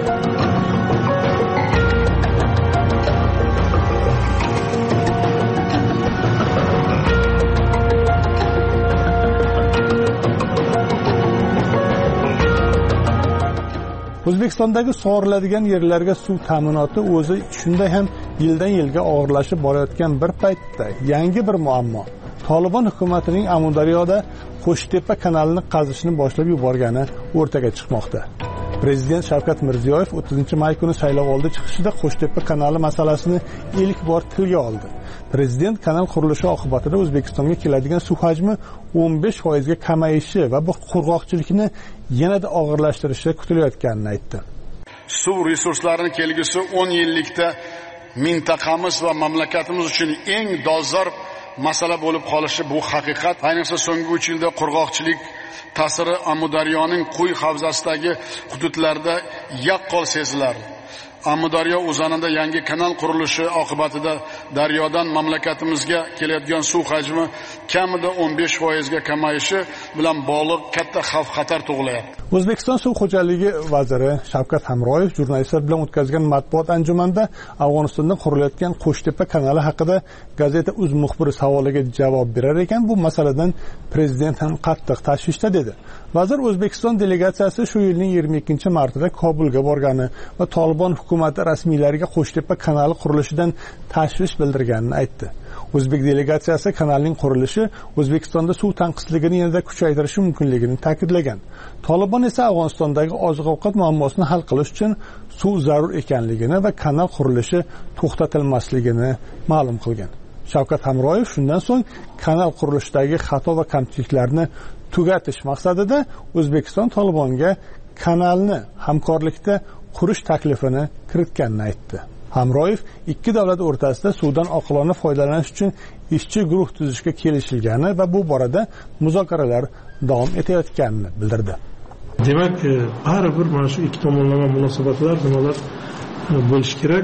O'zbekistondagi sug'oriladigan yerlarga suv ta'minoti o'zi shunday ham yildan yilga og'irlashib borayotgan bir paytda yangi bir muammo. Tolibon hukumatining Amudaryoda Qo'shtepa kanalini qazishni boshlab yuborgani o'rtaga chiqmoqda. Prezident Shavkat Mirziyoyev o'ttizinchi may kuni saylovoldi chiqishida Qo'shtepa kanali masalasini ilk bor tilga oldi. Prezident kanal qurilishi oqibatida O'zbekistonga keladigan suv hajmi o'n besh foizga kamayishi va bu qurg'oqchilikni yanada og'irlashtirishi kutilayotganini aytdi. Suv resurslarining kelgusi o'n yillikda mintaqamiz va mamlakatimiz uchun eng dolzarb masala bo'lib qolishi bu haqiqat. Ayniqsa so'nggi uch yilda qurg'oqchilik ta'siri Amudaryoning quyi havzasidagi hududlarda yaqqol sezilardi. Amudaryo o'zanida yangi kanal qurilishi oqibatida daryodan mamlakatimizga kelayotgan suv hajmi kamida o'n besh foizga kamayishi bilan bog'liq katta xavf-xatar tug'ilyapti. O'zbekiston suv xo'jaligi vaziri Shavkat Hamroyev jurnalistlar bilan o'tkazgan matbuot anjumanida Afg'onistonda qurilayotgan Qo'shtepa kanali haqida gazeta Uz muxbiri savoliga javob berar ekan, bu masaladan prezident ham qattiq tashvishda dedi. Vazir O'zbekiston delegatsiyasi shu yilning yigirma ikkinchi martida Kobulga borgani va Tolibon hukumati rasmiylariga Qo'shtepa kanali qurilishidan tashvish bildirganini aytdi. O'zbek delegatsiyasi kanalning qurilishi O'zbekistonda suv tanqisligini yanada kuchaytirishi mumkinligini ta'kidlagan. Tolibon esa Afg'onistondagi oziq-ovqat muammosini hal qilish uchun suv zarur ekanligini va kanal qurilishi to'xtatilmasligini ma'lum qilgan. Shavkat Hamroyev shundan so'ng kanal qurilishidagi xato va kamchiliklarni tugatish maqsadida O'zbekiston Tolibonga kanalni hamkorlikda qurish taklifini kiritganini aytdi. Hamroyev ikki davlat o'rtasida suvdan oqilona foydalanish uchun ishchi guruh tuzishga kelishilgani va bu borada muzokaralar davom etayotganini bildirdi. Demak, baribir mana shu ikki tomonlama munosabatlar nimalar bo'lishi kerak.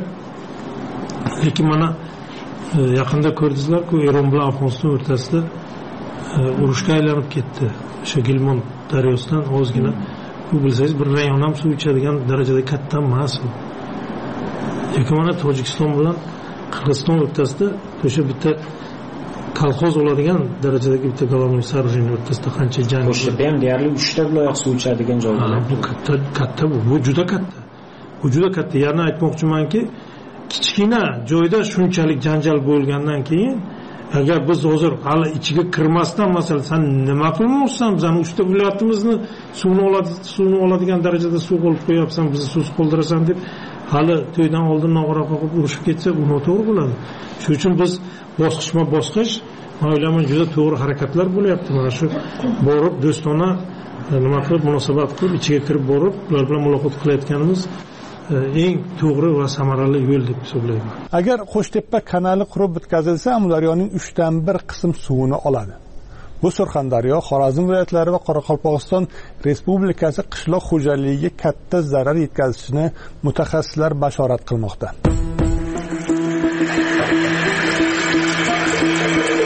Lekin mana yaqinda ko'rdingizlar-ku, Eron bilan Afg'oniston o'rtasida urushga aylanib ketdi. O'sha Gilmon daryosidan ozgina, bu bilsangiz bir rayon ham suv ichadigan darajada katta emas. Lekin mana Tojikiston bilan Qirg'iziston o'rtasida o'sha bitta kolxoz oladigan darajadagi bitta головной сооружение o'rtasida qancha jang. O'sha ham deyarli uchta viloyat suv ichadigan joylar. Bu katta, katta bu, bu juda katta. Bu juda katta. Ya'ni aytmoqchimanki, kichkina joyda shunchalik janjal bo'lgandan keyin agar biz hozir hali ichiga kirmasdan, masalan, sen nima qilmoqsan, bizning uchta viloyatimizni suvni oladi, suvni oladigan darajada suv olib qo'yapsan, bizni suv qoldirasan deb hali to'ydan oldin nog'ora qoqib urushib ketsa, bu noto'g'ri bo'ladi. Shuning uchun biz bosqichma-bosqich o'ylayman juda to'g'ri harakatlar bo'lyapti. Mana shu borib do'stona nima qilib munosabat qilib ichiga kirib borib ular bilan muloqot qilayotganimiz eng to'g'ri va samarali yo'l deb hisoblayman. Agar Qo'shtepa kanali qurib bitkazilsa, Amudaryoning uchdan bir qism suvini oladi. Bu Surxondaryo, Xorazm viloyatlari va Qoraqalpog'iston Respublikasi qishloq xo'jaligiga katta zarar yetkazishini mutaxassislar bashorat qilmoqda.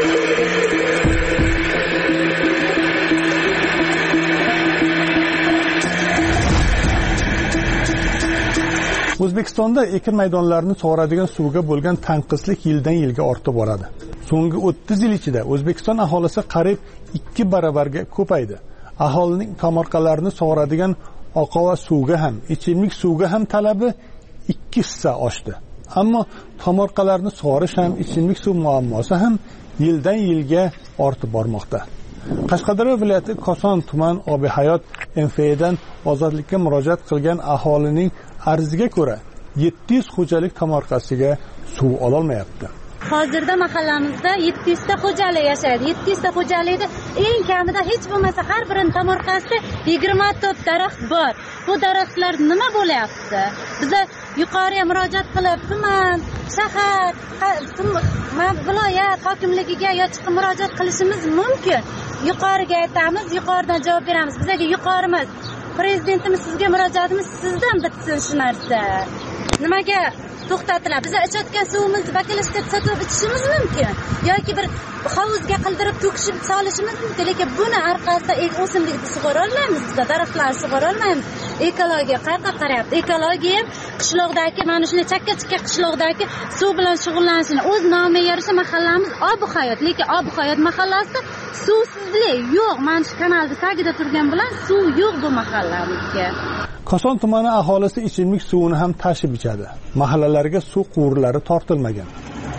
O'zbekistonda ekin maydonlarini sug'oradigan suvga bo'lgan tanqislik yildan yilga ortib boradi. So'nggi o'ttiz yil ichida O'zbekiston aholisi qariyb ikki baravarga ko'paydi. Aholining tomorqalarini sug'oradigan oqova suvga ham, ichimlik suvga ham talabi ikki hissa oshdi. Ammo tomorqalarni sug'orish ham, ichimlik suv muammosi ham yildan yilga ortib bormoqda. Qashqadaryo viloyati Koson tuman obi hayot M F dan ozodlikka murojaat qilgan aholining arziga ko'ra yetti yuz xo'jalik tomorqasiga suv ola olmayapti. Hozirda mahallamizda yetti yuz ta xo'jalik yashaydi. yetti yuz ta xo'jalikda eng kamida hech bo'lmasa har birining tomorqasida yigirma to'rt daraxt bor. Bu daraxtlar nima bo'lyapti? Biza yuqoriga murojaat qilib, tuman, shahar, viloyat hokimligiga yoki murojaat qilishimiz mumkin. Yuqoriga aytamiz, yuqoridan javob beramiz. Bizga yuqorimiz, prezidentimiz sizga murojaatimiz sizdan bitsin shu narsa. Nimaga to'xtatiladi? Biz ichayotgan suvimizni bakalashga sotib ichishimiz mumkin yoki bir hovuzga qildirib to'kishib solishimiz mumkin, lekin buni orqasida o'simlikni sug'ora olmaymiz, biz daraxtlarni sug'ora olmaymiz. Ekologiya qayerga qaryapti? Ekologiya qishloqdagi, mana shunday chakka-chakka qishloqdagi suv bilan shug'ullanishini o'z nomiga yarasha mahallamiz Obi hayot, lekin Obi hayot mahallasida suvsizlik yo'q. Mana shu kanalda tagida turgan bilan suv yo'q bu mahallamizga. Koson tumani aholisi ichimlik suvini ham tashib ichadi. Mahallalarga suv quvurlari tortilmagan.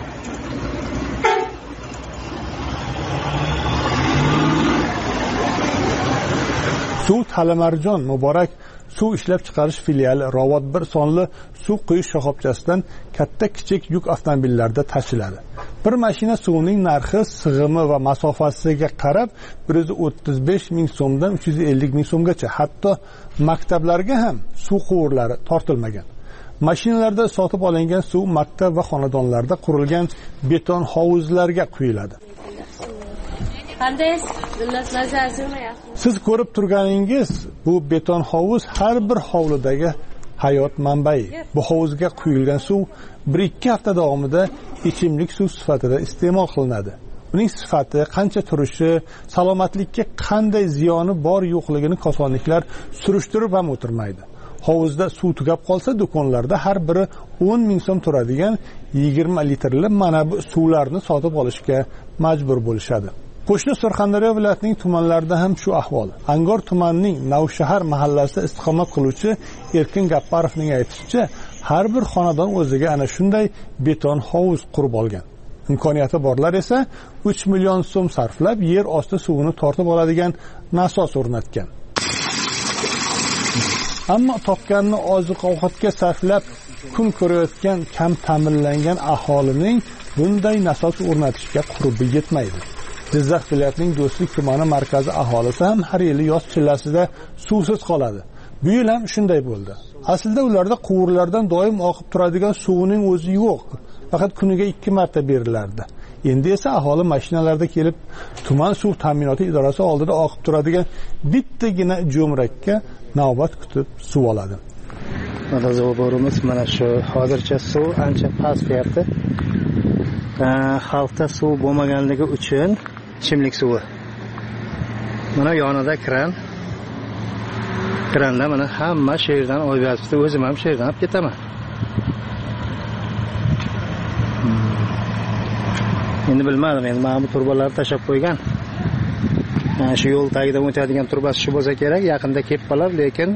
Suv Talamarjon Muborak suv ishlab chiqarish filiali Ravot bir sonli suv quyish shoxobchasidan katta kichik yuk avtomobillarda tashiladi. Bir mashina suvining narxi, sig'imi va masofasiga qarab bir yuz o'ttiz besh ming so'mdan uch yuz ellik ming so'mgacha, hatto maktablarga ham suv quvurlari tortilmagan. Mashinalarda sotib olingan suv maktab va xonadonlarda qurilgan beton hovuzlarga quyiladi. Siz ko'rib turganingiz bu beton hovuz har bir hovlidagi hayot manbai. Bu hovuzga quyilgan suv bir ikki hafta davomida ichimlik suv sifatida iste'mol qilinadi. Uning sifati, qancha turishi, salomatlikka qanday ziyoni bor yo'qligini kosonliklar surishtirib ham o'tirmaydi. Hovuzda suv tugab qolsa, do'konlarda har biri o'n ming so'm turadigan yigirma litrli mana bu suvlarni sotib olishga majbur bo'lishadi. Qo'shni Surxondaryo viloyatining tumanlarida ham shu ahvol. Angor tumanining Navshahar mahallasida istiqomat qiluvchi Erkin Gapparovning aytishicha, har bir xonadon o'ziga ana shunday beton hovuz qurib olgan. Imkoniyati borlar esa uch million so'm sarflab yer osti suvini tortib oladigan nasos o'rnatgan. Ammo topganini oziq-ovqatga sarflab kun ko'rayotgan kam ta'minlangan aholining bunday nasos o'rnatishga qurbi yetmaydi. Jizzax viloyatining Do'stlik tumani markazi aholisi ham har yili yoz chillasida suvsiz qoladi. Bu yil ham shunday bo'ldi. Aslida ularda quvurlardan doim oqib turadigan suvning o'zi yo'q. Faqat kuniga ikki marta berilardi. Endi esa aholi mashinalarda kelib tuman suv ta'minoti idorasi oldida oqib turadigan bittagina jo'mrakka navbat kutib suv oladi. Mana mana shu hozircha suv ancha past deyapti. Xalqda suv bo'lmaganligi uchun ichimlik suvi. Mana yonida kran. Kranda mana hamma sherdan olyapti. O'zim ham sherdan olib ketaman. Endi bilmadim, endi mana bu turbalarni tashab qo'ygan. Mana shu yo'l tagidan o'tadigan turbasi shu bo'lsa kerak, yaqinda kelib qolar, lekin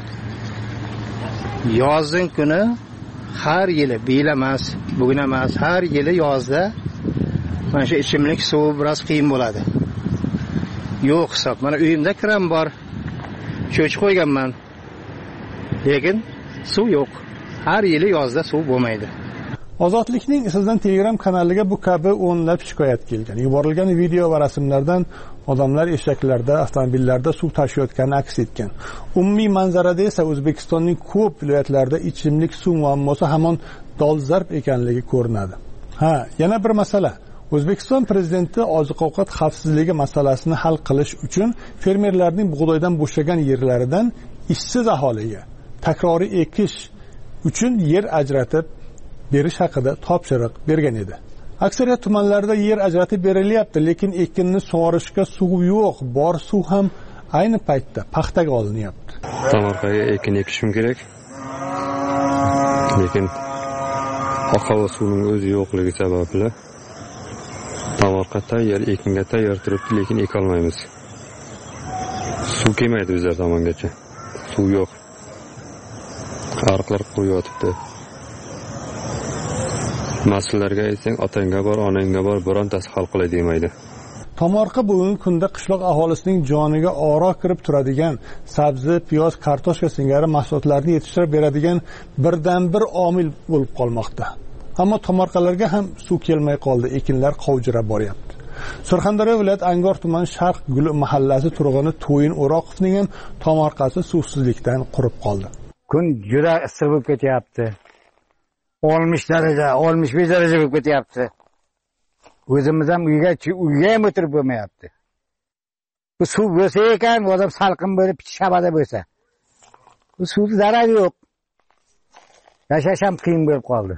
yozning kuni har yili biyla emas, bugun emas, har yili yozda mana shu ichimlik suvi biroz qiyin bo'ladi. Yo'q hisob. Mana uyimda kran bor. Cho'chib qo'yganman. Lekin suv yo'q. Har yili yozda suv bo'lmaydi. Ozodlikning sizdan Telegram kanaliga bu kabi o'nlab shikoyat kelgan. Yuborilgan video va rasmlardan odamlar eshaklarda, avtomobillarda suv tashiyotgani aks etgan. Umumiy manzarada esa O'zbekistonning ko'p viloyatlarida ichimlik suv muammosi hamon dolzarb ekanligi ko'rinadi. Ha, yana bir masala. O'zbekiston prezidenti oziq-ovqat xavfsizligi masalasini hal qilish uchun fermerlarning bug'doydan bo'shagan yerlaridan ishsiz aholiga takroriy ekish uchun yer ajratib berish haqida topshiriq bergan edi. Aksariyat tumanlarda yer ajratib berilyapti, lekin ekinni sug'orishga suv yo'q. Bor suv ham ayni paytda paxtaga olinyapti. Tomorqaga ekin ekishim kerak. lekin oqova suvning o'zi yo'qligi sababli tomorqa tayyor, ekinga tayyor turibdi, lekin ekolmaymiz. Suv kelmaydi bizlar tomongacha. Suv yo'q. Ariqlar qurib yotibdi. Mas'ullarga aytsang, otangga bor, onangga bor, birontasi hal qilay demaydi. Tomorqa bugungi kunda qishloq aholisining joniga oro kirib turadigan sabzi, piyoz, kartoshka singari mahsulotlarni yetishtirib beradigan birdan bir omil bo'lib qolmoqda. Ammo tomorqalarga ham suv kelmay qoldi, ekinlar qovjirab boryapti. Surxondaryo viloyat Angor tuman Sharq Guli mahallasi turg'uni To'yin O'roqovning ham tomorqasi suvsizlikdan qurib qoldi. Kun juda issiq bo'lib ketyapti. oltmish daraja, oltmish besh daraja bo'lib ketyapti. O'zimiz ham uyga uyga ham o'tirib bo'lmayapti. Bu suv bo'lsa ekan, odam salqin bo'lib, shabada bo'lsa. Bu suvning zarari yo'q. Yashash ham qiyin bo'lib qoldi.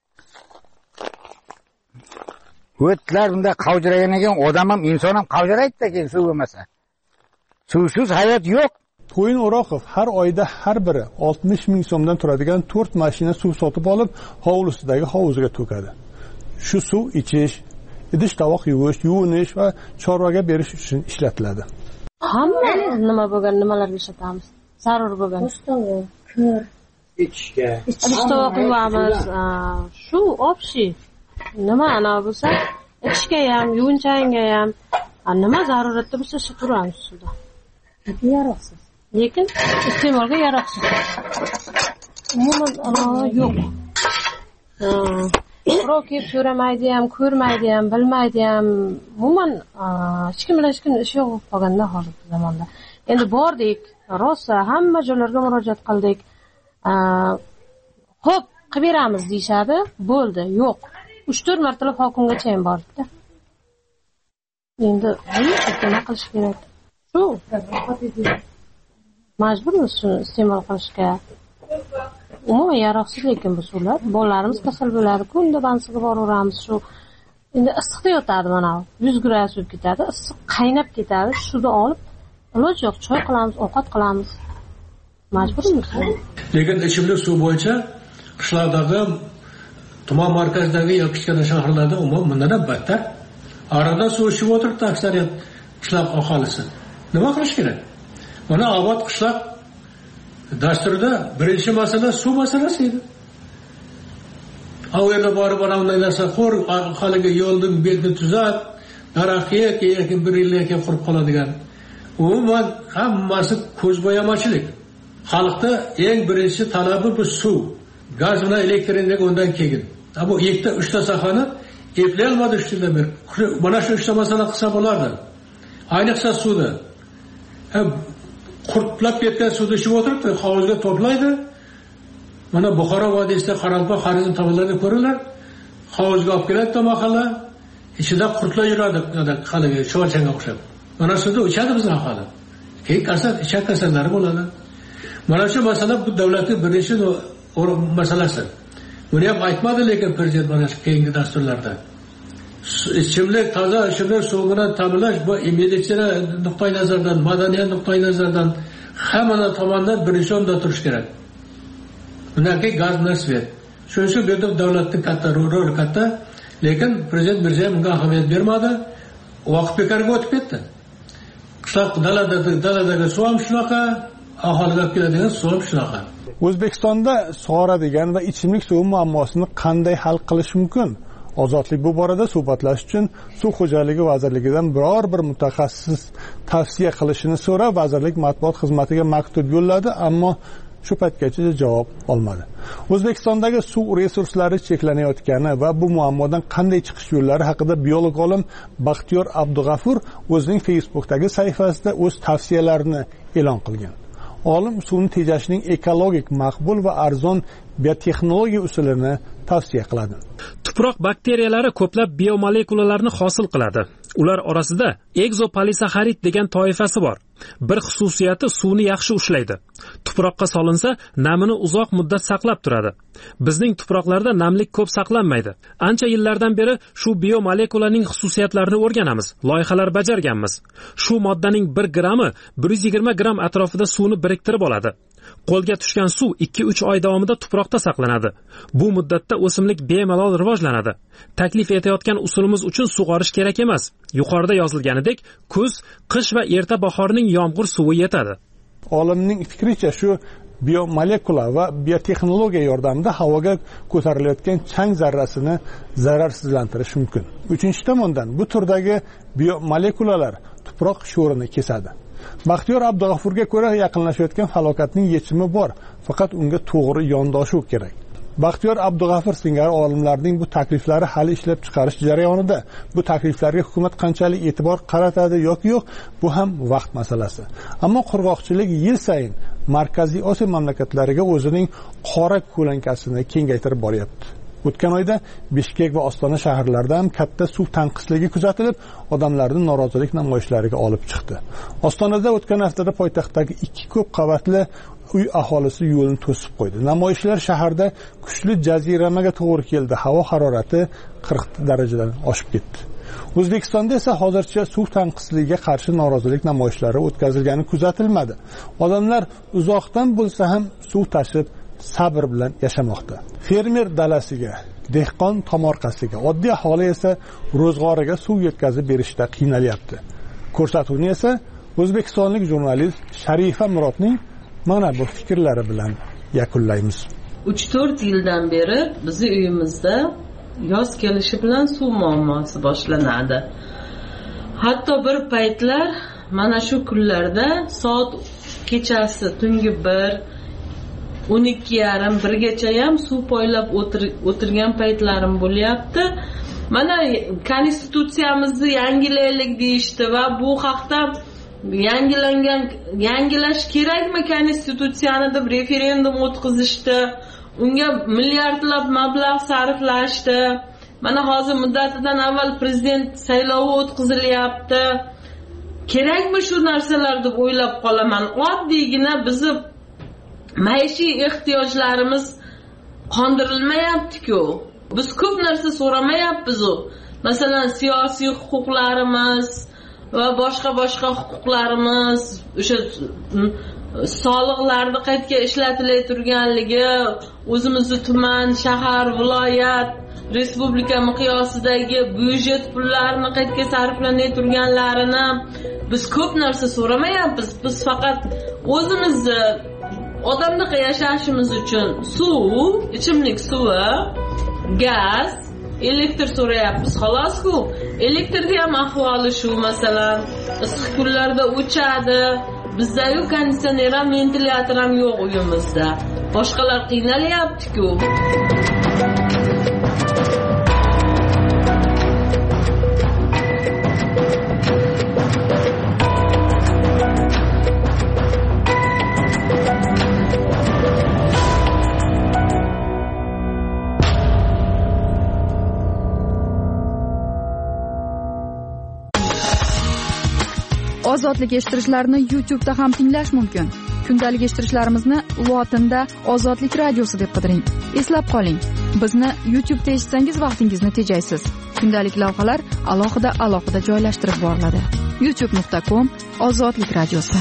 O'tlar bunda qavjiragan ekan, odam ham, inson ham qavjiraydi keyin suv bo'lmasa. Suvsiz hayot yo'q. To'yin O'roqov har oyda har biri oltmish ming so'mdan turadigan to'rt mashina suv sotib olib, hovlisidagi hovuziga to'kadi. Shu suv ichish, idish-tovoq yuvish, yuvinish va chorvaga berish uchun ishlatiladi. Hamma nima bo'lgan, nimalarga ishlatamiz? Zarur bo'lgan. Ustovi, kir, ichishga. Idish-tovoq yuvamiz. Shu obshi. Nima ana bo'lsa, ichishga ham, yuvinchanga ham, nima zaruratda bo'lsa, shu turamiz suvda. Yaroqsiz. Lekin iste'molga yaroqsiz. Umuman yo'q. Birov kelib so'ramaydi ham, ko'rmaydi ham, bilmaydi ham. Umuman hech kim bilan hech kim ish yo'q bo'lib qolganda hozirgi zamonda. Endi bordik, rosa hamma joylarga murojaat qildik. Xo'p, qilib beramiz deyshadi, bo'ldi, yo'q. uch to'rt martalab hokimgacha ham bordik-da. Endi nima qilish kerak? Shu majburmiz shuni iste'mol qilishga. Umuman yaroqsiz lekin bu suvlar. Bolalarimiz kasal bo'ladi, kunda bansiga boraveramiz shu. Endi issiqda yotadi mana, yuz gradus bo'lib ketadi, issiq qaynab ketadi, suvni olib iloj yo'q, choy qilamiz, ovqat qilamiz. Majburmiz. Lekin ichimlik suv bo'yicha qishloqdagi tuman markazidagi yoki kichkina shaharlarda umuman bundan ham battar. Arada suv ichib o'tiribdi aksariyat qishloq aholisi. Nima qilish kerak? Mana obod qishloq dasturida birinchi masala suv masalasi edi. U yerda borib ana bunday narsa qur, aholiga yo'lning betini tuzat, daraxtga keyin bir yilga qurib qoladigan. Umuman hammasi ko'zbo'yamachilik. Xalqda eng birinchi talabi bu suv, gaz bilan elektr energiya undan keyin. Bu ikkita uchta sohani eplay olmadi shu yildan beri. Mana shu uchta masala qilsa bo'lardi. Ayniqsa suvda. Qurtlab ketgan suvni ichib o'tiribdi, hovuzga to'playdi. Mana Buxoro vodiysida Qaralpa Xarizm tomonlarida ko'ringlar. Hovuzga olib keladi mahalla, ichida qurtlar yuradi, haliga sho'rchanga o'xshab. Mana suvni ichadi bizning aholi. Keyin kasal, ichak kasallari bo'ladi. Mana shu masala bu davlatning birinchi masalasi. Buni ham aytmadi lekin prezident mana shu keyingi dasturlarda. Ichimlik toza ichimlik suv bilan ta'minlash bu meditsina nuqtai nazaridan, madaniyat nuqtai nazaridan hamma tomondan birinchi o'rinda turish kerak. Bundan keyin gaz bilan svet. Shuning uchun bu yerda davlatning katta roli katta, lekin prezident Mirziyoyev bunga ahamiyat bermadi. Vaqt bekorga o'tib ketdi. Qishloq dalada daladagi suv ham shunaqa, aholiga keladigan suv ham shunaqa. O'zbekistonda sug'oradigan va ichimlik suvi muammosini qanday hal qilish mumkin? Ozodlik bu borada suhbatlash uchun Suv xo'jaligi vazirligidan biror bir mutaxassis tavsiya qilishini so'rab, vazirlik matbuot xizmatiga maktub yo'lladi, ammo shu paytgacha javob olmadi. O'zbekistondagi suv resurslari cheklanayotgani va bu muammodan qanday chiqish yo'llari haqida biolog olim Baxtiyor Abdug'afur o'zining Facebook'dagi sahifasida o'z tavsiyalarini e'lon qilgan. Olim suvni tejashning ekologik, maqbul va arzon biotexnologiya usulini tavsiya qiladi. Tuproq bakteriyalari ko'plab biomolekulalarni hosil qiladi. Ular orasida egzopolisaxarid degan toifasi bor. Bir xususiyati suvni yaxshi ushlaydi. Tuproqqa solinsa, namini uzoq muddat saqlab turadi. Bizning tuproqlarda namlik ko'p saqlanmaydi. Ancha yillardan beri shu biomolekulaning xususiyatlarini o'rganamiz, loyihalar bajarganmiz. Shu moddaning bir grammi bir yuz yigirma gramm atrofida suvni biriktirib oladi. Qo'lga tushgan suv ikki uch oy davomida tuproqda saqlanadi. Bu muddatda o'simlik bemalol rivojlanadi. Taklif etayotgan usulimiz uchun sug'orish kerak emas. Yuqorida yozilganidek, kuz, qish va erta bahorning yomg'ir suvi yetadi. Olimning fikricha shu biomolekula va biotexnologiya yordamida havoga ko'tarilayotgan chang zarrasini zararsizlantirish mumkin. Uchinchi tomondan bu turdagi biomolekulalar tuproq sho'rini kesadi. Baxtiyor Abdug'afurga ko'ra yaqinlashayotgan falokatning yechimi bor, faqat unga to'g'ri yondashuv kerak. Baxtiyor Abdug'afur singari olimlarning bu takliflari hali ishlab chiqarish jarayonida. Bu takliflarga hukumat qanchalik e'tibor qaratadi yoki yo'q, bu ham vaqt masalasi. Ammo qurg'oqchilik yil sayin Markaziy Osiyo mamlakatlariga o'zining qora ko'lankasini kengaytirib boryapti. O'tgan oyda Bishkek va Ostona shaharlarida ham katta suv tanqisligi kuzatilib, odamlarni norozilik namoyishlariga olib chiqdi. Ostonada o'tgan haftada poytaxtdagi ikki ko'p qavatli uy aholisi yo'lni to'sib qo'ydi. Namoyishlar shaharda kuchli jaziramaga to'g'ri keldi. Havo harorati qirq darajadan oshib ketdi. O'zbekistonda esa hozircha suv tanqisligiga qarshi norozilik namoyishlari o'tkazilgani kuzatilmadi. Odamlar uzoqdan bo'lsa ham suv tashib sabr bilan yashamoqda. Fermer dalasiga, dehqon tomorqasiga, oddiy aholi esa ro'zg'origa suv yetkazib berishda qiynalyapti. Ko'rsatuvni esa o'zbekistonlik jurnalist Sharifa Murodning mana bu fikrlari bilan yakunlaymiz. uch to'rt yildan beri bizning uyimizda yoz kelishi bilan suv muammosi boshlanadi. Hatto bir paytlar mana shu kunlarda soat kechasi tungi bir o'n ikki yarim birgacha ham suv poylab o'tirgan paytlarim bo'lyapti. Mana konstitutsiyamizni yangilaylik deyishdi va bu haqda yangilangan yangilash kerakmi konstitutsiyani deb referendum o'tkazishdi. Unga milliardlab mablag' sarflashdi. Mana hozir muddatidan avval prezident saylovi o'tkazilyapti. Kerakmi shu narsalar deb o'ylab qolaman. Oddiygina bizni maishiy ehtiyojlarimiz qondirilmayapti-ku. Biz ko'p narsa so'ramayapmiz-ku. Masalan, siyosiy huquqlarimiz va boshqa boshqa huquqlarimiz, o'sha soliqlarni qayerga ishlatilay turganligi, o'zimizning tuman, shahar, viloyat, respublika miqyosidagi byudjet pullarini qayerga sarflanay turganlarini biz ko'p narsa so'ramayapmiz. Biz faqat o'zimizni odamlar yashashimiz uchun suv, ichimlik suvi, gaz, elektr so'rayapmiz xolos-ku. Elektrning ham ahvoli shu, masalan, issiq kunlarda o'chadi. Bizda-yu konditsioner ham, ventilyator ham yo'q uyimizda. Boshqalar qiynalyapti-ku. Ozodlik eshittirishlarni YouTube da ham tinglash mumkin. Kundalik eshittirishlarimizni lotinda Ozodlik radiosi deb qidiring. Eslab qoling, bizni YouTube'da eshitsangiz vaqtingizni tejaysiz. Kundalik lavhalar alohida alohida joylashtirib boriladi. youtube nuqta com Ozodlik radiosi.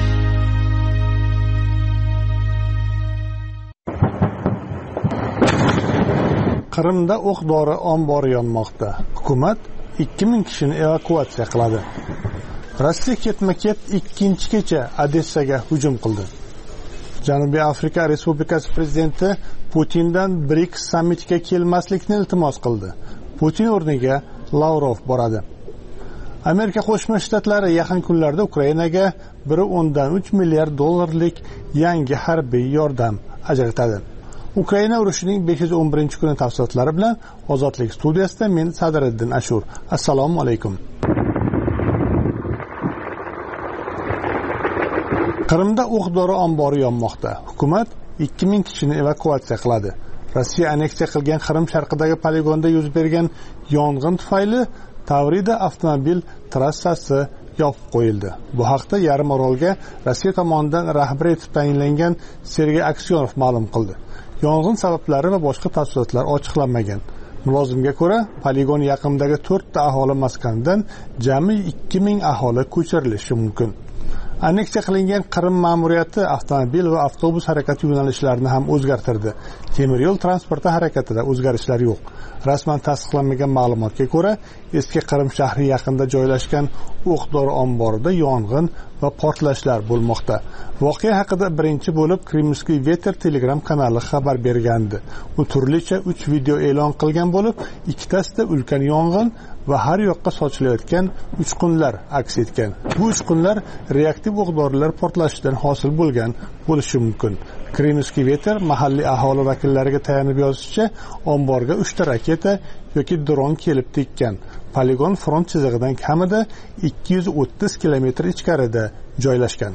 Qrimda o'q-dori ombori yonmoqda. Hukumat ikki ming kishini evakuatsiya qiladi. Rossiya ketma-ket ikkinchi kecha Odessaga hujum qildi. Janubiy Afrika Respublikasi prezidenti Putindan BRICS sammitiga kelmaslikni iltimos qildi. Putin o'rniga Lavrov boradi. Amerika Qo'shma Shtatlari yaqin kunlarda Ukrainaga bir o'ndan uch milliard dollarlik yangi harbiy yordam ajratadi. Ukraina urushining besh yuz o'n birinchi kuni tafsilotlari bilan Ozodlik studiyasida men Sadriddin Ashur. Assalomu alaykum. Qrimda o'q-dori ombori yonmoqda. Hukumat ikki ming kishini evakuatsiya qiladi. Rossiya anneksiya qilgan Qrim sharqidagi poligonda yuz bergan yong'in tufayli Tavrida avtomobil trassasi yopib qo'yildi. Bu haqda yarim orolga Rossiya tomonidan rahbar etib tayinlangan Sergey Aksyonov ma'lum qildi. Yong'in sabablari va boshqa tafsilotlar ochiqlanmagan. Mulozimga ko'ra, poligon yaqinidagi to'rtta aholi maskanidan jami ikki ming aholi ko'chirilishi mumkin. Anneksiya qilingan Qrim ma'muriyati avtomobil va avtobus harakati yo'nalishlarini ham o'zgartirdi. Temir yo'l transporti harakatida o'zgarishlar yo'q. Rasman tasdiqlanmagan ma'lumotga ko'ra, eski Qrim shahri yaqinida joylashgan o'q-dori omborida yong'in va portlashlar bo'lmoqda. Voqea haqida birinchi bo'lib Kremlskiy Veter Telegram kanali xabar bergandi. U turlicha uch video e'lon qilgan bo'lib, ikkitasida ulkan yong'in va har yoqqa sochilayotgan uchqunlar aks etgan. Bu uchqunlar reaktiv o'q-dorilar portlashidan hosil bo'lgan bo'lishi mumkin. Kremlskiy Veter mahalliy aholi vakillariga tayanib yozishicha, omborga uchta raketa yoki dron kelib tekkan. Poligon front chizig'idan kamida ikki yuz o'ttiz kilometr ichkarida joylashgan.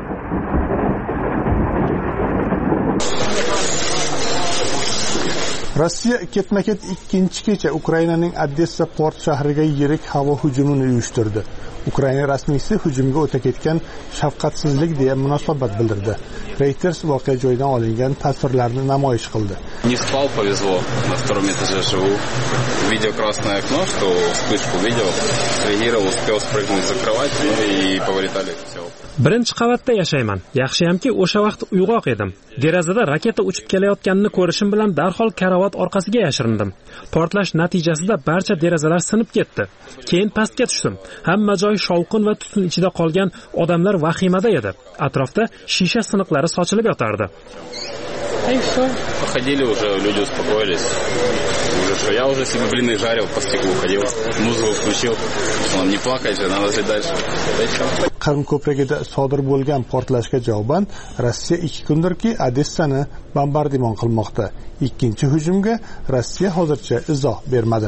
Rossiya ketma-ket ikkinchi kecha Ukrainaning Odessa port shahriga yirik havo hujumini uyushtirdi. Ukraina rasmiysi hujumga o'ta ketgan shafqatsizlik deya munosabat bildirdi. Reuters voqea joyidan olingan tasvirlarni namoyish qildi. Не спал, повезло. На втором этаже живу. Увидел красное окно, что вспышку увидел, среагировал, успел спрыгнуть за кровать, ну и повылетали все. Birinchi qavatda yashayman. Yaxshiyamki o'sha vaqt uyg'oq edim. Derazada raketa uchib kelayotganini ko'rishim bilan darhol karavot orqasiga yashirindim. Portlash natijasida barcha derazalar sinib ketdi. Keyin pastga tushdim. Hamma joy shovqin va tutun ichida qolgan odamlar vahimada edi. Atrofda shisha siniqlari sochilib yotardi. Походили уже, люди успокоились. Уже что я уже себе блины жарил, по стеклу ходил, музыку включил. Нам не плакать же, надо жить дальше. Qrim ko'prigida sodir bo'lgan portlashga javoban Rossiya ikki kundirki Odessani bombardimon qilmoqda. Ikkinchi hujumga Rossiya hozircha izoh bermadi.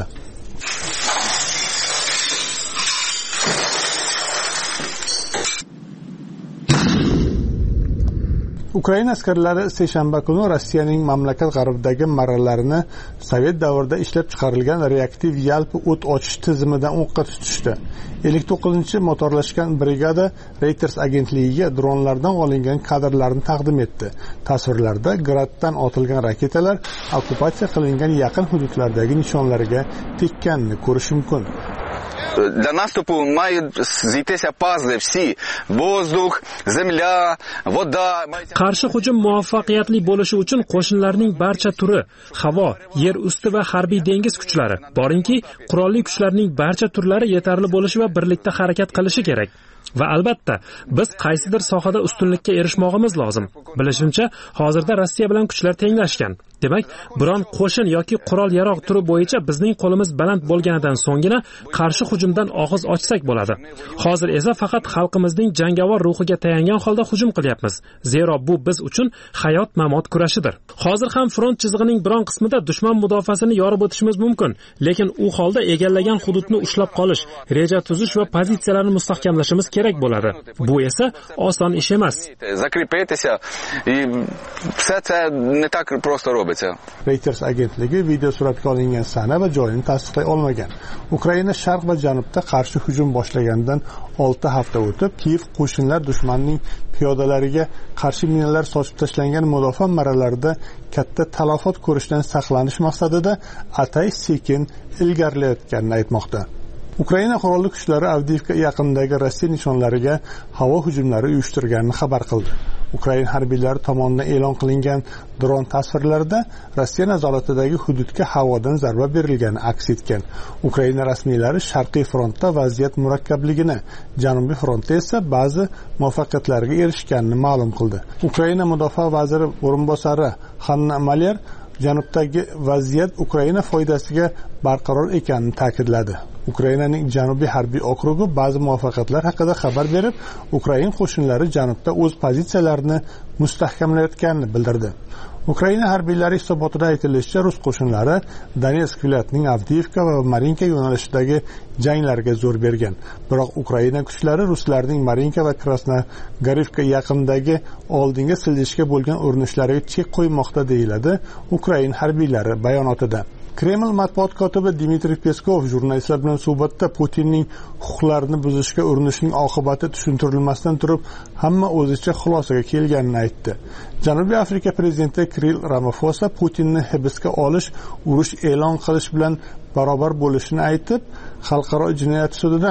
Ukraina askarlari seshanba kuni Rossiyaning mamlakat g'arbidagi marralarini Sovet davrida ishlab chiqarilgan reaktiv yalpi o't ochish tizimidan o'qqa tutishdi. ellik to'qqizinchi motorlashgan brigada Reuters agentligiga dronlardan olingan kadrlarni taqdim etdi. Tasvirlarda Graddan otilgan raketalar okkupatsiya qilingan yaqin hududlardagi nishonlarga tekkanini ko'rish mumkin. Для наступу мають зійтися пазли всі: воздух, земля, вода. Qarshi hujum muvaffaqiyatli bo'lishi uchun qo'shinlarning barcha turi, havo, yer usti va harbiy dengiz kuchlari, borinki, qurolli kuchlarning barcha turlari yetarli bo'lishi va birlikda harakat qilishi kerak. Va albatta, biz qaysidir sohada ustunlikka erishmoqimiz lozim. Bilishimcha, hozirda Rossiya bilan kuchlar tenglashgan. Demak, biron qo'shin yoki qurol-yarog' turi bo'yicha bizning qo'limiz baland bo'lganidan so'nggina qarshi hujumdan og'iz ochsak bo'ladi. Hozir esa faqat xalqimizning jangovar ruhiga tayangan holda hujum qilyapmiz. Zero bu biz uchun hayot-mamot kurashidir. Hozir ham front chizig'ining biron qismida dushman mudofaasini yorib o'tishimiz mumkin, lekin u holda egallagan hududni ushlab qolish, reja tuzish va pozitsiyalarni mustahkamlashimiz kerak bo'ladi. Bu esa oson ish emas. Закріпитися і все це не так просто робиться. Reuters agentligi video suratga olingan sana va joyini tasdiqlay olmagan. Ukraina sharq va janubda qarshi hujum boshlagandan olti hafta o'tib, Kiyev qo'shinlar dushmanning piyodalariga qarshi minalar sochib tashlangan mudofaa marralarida katta talafot ko'rishdan saqlanish maqsadida atay sekin ilgarilayotganini aytmoqda. Ukraina qurolli kuchlari Avdiivka yaqinidagi Rossiya nishonlariga havo hujumlari uyushtirganini xabar qildi. Ukraina harbiylari tomonidan e'lon qilingan dron tasvirlarida Rossiya nazoratidagi hududga havodan zarba berilgani aks etgan. Ukraina rasmiylari Sharqiy frontda vaziyat murakkabligini, Janubiy frontda esa ba'zi muvaffaqiyatlarga erishganini ma'lum qildi. Ukraina mudofaa vaziri o'rinbosari Hanna Maler janubdagi vaziyat Ukraina foydasiga barqaror ekanini ta'kidladi. Ukrainaning Janubiy harbiy okrugi ba'zi muvaffaqiyatlar haqida xabar berib, Ukraina qo'shinlari janubda o'z pozitsiyalarini mustahkamlayotganini bildirdi. Ukraina harbiylari hisobotida aytilishicha, rus qo'shinlari Donetsk viloyatining Avdiivka va Marinka yo'nalishidagi janglarga zo'r bergan. Biroq Ukraina kuchlari ruslarning Marinka va Krasnogarivka yaqinidagi oldinga siljishga bo'lgan urinishlariga chek qo'ymoqda deyiladi Ukraina harbiylari bayonotida. Kreml matbuot kotibi Dmitriy Peskov jurnalistlar bilan suhbatda Putinning huquqlarini buzishga urinishining oqibati tushuntirilmasdan turib, hamma o'zicha xulosaga kelganini aytdi. Janubiy Afrika prezidenti Cyril Ramaphosa Putinni hibsga olish, urush e'lon qilish bilan barobar bo'lishini aytib, xalqaro jinoyat sudidan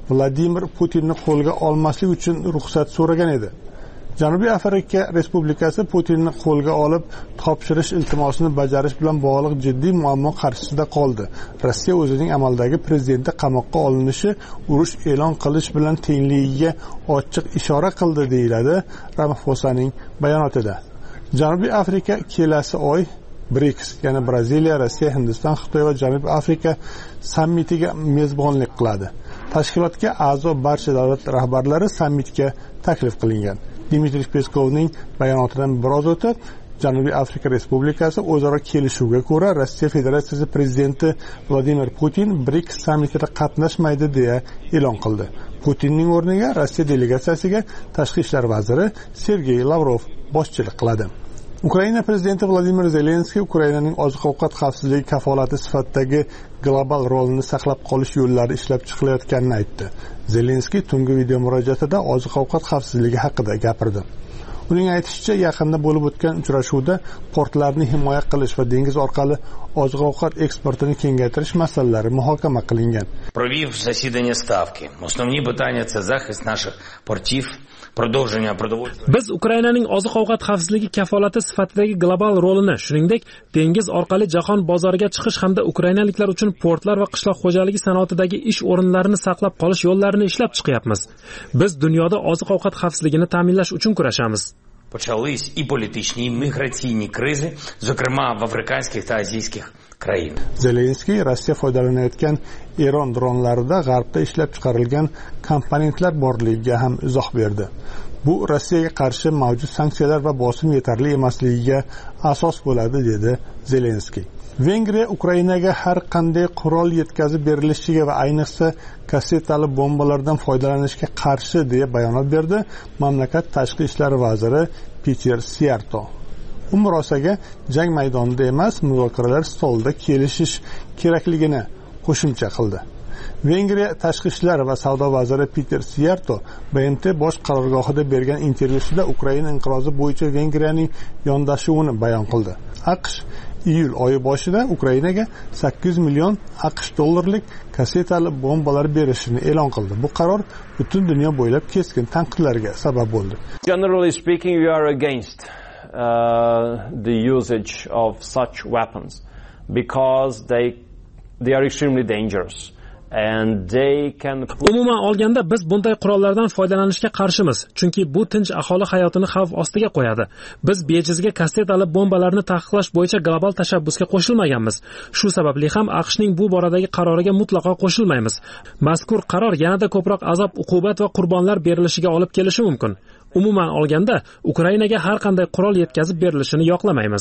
Vladimir Putinni qo'lga olmaslik uchun ruxsat so'ragan edi. Janubiy Afrika Respublikasi Putinni qo'lga olib topshirish iltimosini bajarish bilan bog'liq jiddiy muammo qarshisida qoldi. Rossiya o'zining amaldagi prezidenti qamoqqa olinishi urush e'lon qilish bilan tengligiga ochiq ishora qildi, deyiladi Ramaphosaning bayonotida. Janubiy Afrika kelasi oy BRICS, ya'ni Braziliya, Rossiya, Hindiston, Xitoy va Janubiy Afrika sammitiga mezbonlik qiladi. Tashkilotga a'zo barcha davlat rahbarlari sammitga taklif qilingan. Dmitriy Peskovning bayonotidan biroz o'tib, Janubiy Afrika Respublikasi o'zaro kelishuvga ko'ra Rossiya Federatsiyasi prezidenti Vladimir Putin BRICS sammitida qatnashmaydi deya e'lon qildi. Putinning o'rniga Rossiya delegatsiyasiga tashqi ishlar vaziri Sergey Lavrov boshchilik qiladi. Ukraina prezidenti Vladimir Zelenskiy Ukrainaning oziq-ovqat xavfsizligi kafolati sifatidagi global rolini saqlab qolish yo'llari ishlab chiqilayotganini aytdi. Zelenskiy tungi video murojaatida oziq-ovqat xavfsizligi haqida gapirdi. Uning aytishicha, yaqinda bo'lib o'tgan uchrashuvda portlarni himoya qilish va dengiz orqali oziq-ovqat eksportini kengaytirish masalalari muhokama qilingan. Провів засідання ставки. Основні питання це захист наших портів, продовження продовольства. Biz Ukrainaning oziq-ovqat xavfsizligi kafolati sifatidagi global rolini, shuningdek, dengiz orqali jahon bozoriga chiqish hamda ukrainaliklar uchun portlar va qishloq xo'jaligi sanoatidagi ish o'rinlarini saqlab qolish yo'llarini ishlab chiqyapmiz. Biz dunyoda oziq-ovqat xavfsizligini ta'minlash uchun kurashamiz. Почались і політичні, і міграційні кризи, зокрема в африканських та азійських країнах. Zelenskiy Rossiya foydalanayotgan Eron dronlarida g'arbda ishlab chiqarilgan komponentlar borligiga ham izoh berdi. Bu Rossiyaga qarshi mavjud sanksiyalar va bosim yetarli emasligiga asos bo'ladi, dedi Zelenskiy. Vengriya Ukrainaga har qanday qurol yetkazib berilishiga va ayniqsa kassetali bombalardan foydalanishga qarshi deya bayonot berdi mamlakat tashqi ishlar vaziri Peter Sierto. U murosaga jang maydonida emas, muzokaralar stolida kelishish kerakligini qo'shimcha qildi. Vengriya tashqi ishlar va savdo vaziri Peter Sierto B M T bosh qarorgohida bergan intervyusida Ukraina inqirozi bo'yicha Vengriyaning yondashuvini bayon qildi. AQSh iyul oyi boshida Ukrainaga sakkiz million AQSh dollarlik kassetali bombalar berishini e'lon qildi. Bu qaror butun dunyo bo'ylab keskin tanqidlarga sabab bo'ldi. Generally speaking, we are against uh, the usage of such weapons because they they are extremely dangerous. And they can... Umuman olganda biz bunday qurollardan foydalanishga qarshimiz, chunki bu tinch aholi hayotini xavf ostiga qo'yadi. Biz bejizga kassetali bombalarni taqiqlash bo'yicha global tashabbusga qo'shilmaganmiz. Shu sababli ham AQShning bu boradagi qaroriga mutlaqo qo'shilmaymiz. Mazkur qaror yanada ko'proq azob, uqubat va qurbonlar berilishiga olib kelishi mumkin. Umuman olganda Ukrainaga har qanday qurol yetkazib berilishini yoqlamaymiz.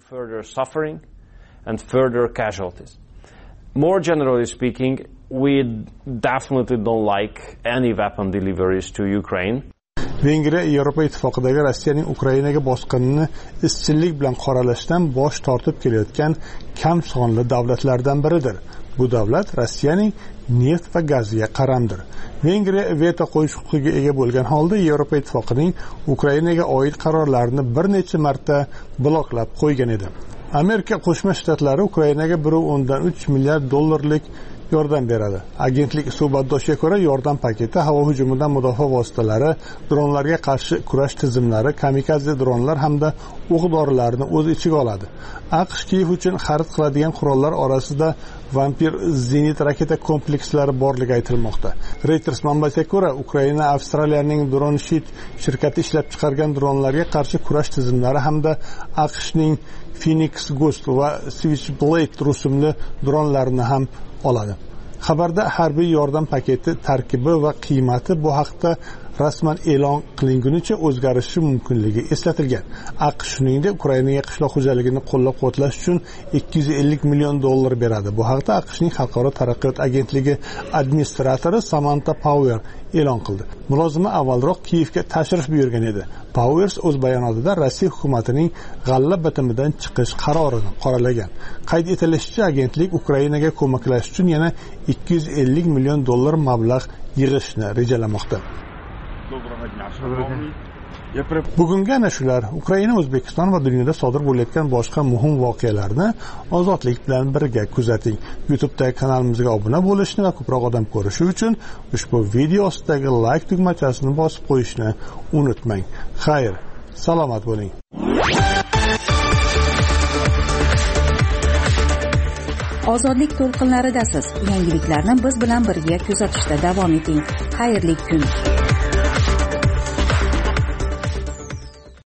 More generally speaking, we definitely don't like any weapon deliveries to Ukraine. Vengriya Yevropa Ittifoqidagi Rossiyaning Ukrainaga bosqinini izchillik bilan qoralashdan bosh tortib kelayotgan kam sonli davlatlardan biridir. Bu davlat Rossiyaning neft va gaziga qaramdir. Vengriya veto qo'yish huquqiga ega bo'lgan holda Yevropa Ittifoqining Ukrainaga oid qarorlarini bir necha marta bloklab qo'ygan edi. Amerika Qo'shma Shtatlari Ukrainaga bir nuqta o'ndan uch milliard dollarlik yordam beradi. Agentlik suhbatdoshiga ko'ra, yordam paketi havo hujumidan mudofaa vositalari, dronlarga qarshi kurash tizimlari, kamikaze dronlar hamda o'q-dorilarni o'z ichiga oladi. AQSh Kiyev uchun xarid qiladigan qurollar orasida Vampir zenit raketa komplekslari borligi aytilmoqda. Reuters manbasiga ko'ra, Ukraina Avstraliyaning Droneshit shirkati ishlab chiqargan dronlarga qarshi kurash tizimlari hamda AQShning Phoenix Ghost va Switchblade rusumli dronlarini ham oladi. Xabarda harbiy yordam paketi tarkibi va qiymati bu haqda rasman e'lon qilingunicha o'zgarishi mumkinligi eslatilgan. AQSh shuningdek Ukrainaga qishloq xo'jaligini qo'llab-quvvatlash uchun ikki yuz ellik million dollar beradi. Bu haqda AQShning Xalqaro taraqqiyot agentligi administratori Samantha Power e'lon qildi. Mulozima avvalroq Kiyevga tashrif buyurgan edi. Powers o'z bayonotida Rossiya hukumatining g'alla bitimidan chiqish qarorini qoralagan. Qayd etilishicha, agentlik Ukrainaga ko'maklashish uchun yana ikki yuz ellik million dollar mablag' yig'ishni rejalamoqda. Доброго дня, шановні. bugungi ana shular Ukraina, O'zbekiston va dunyoda sodir bo'layotgan boshqa muhim voqealarni ozodlik bilan birga kuzating. YouTube'dagi kanalimizga obuna bo'lishni va ko'proq odam ko'rishi uchun ushbu video ostidagi like tugmachasini bosib qo'yishni unutmang. Xayr, salomat bo'ling. Ozodlik to'lqinlaridasiz. Yangiliklarni biz bilan birga kuzatishda davom eting. Xayrli kun.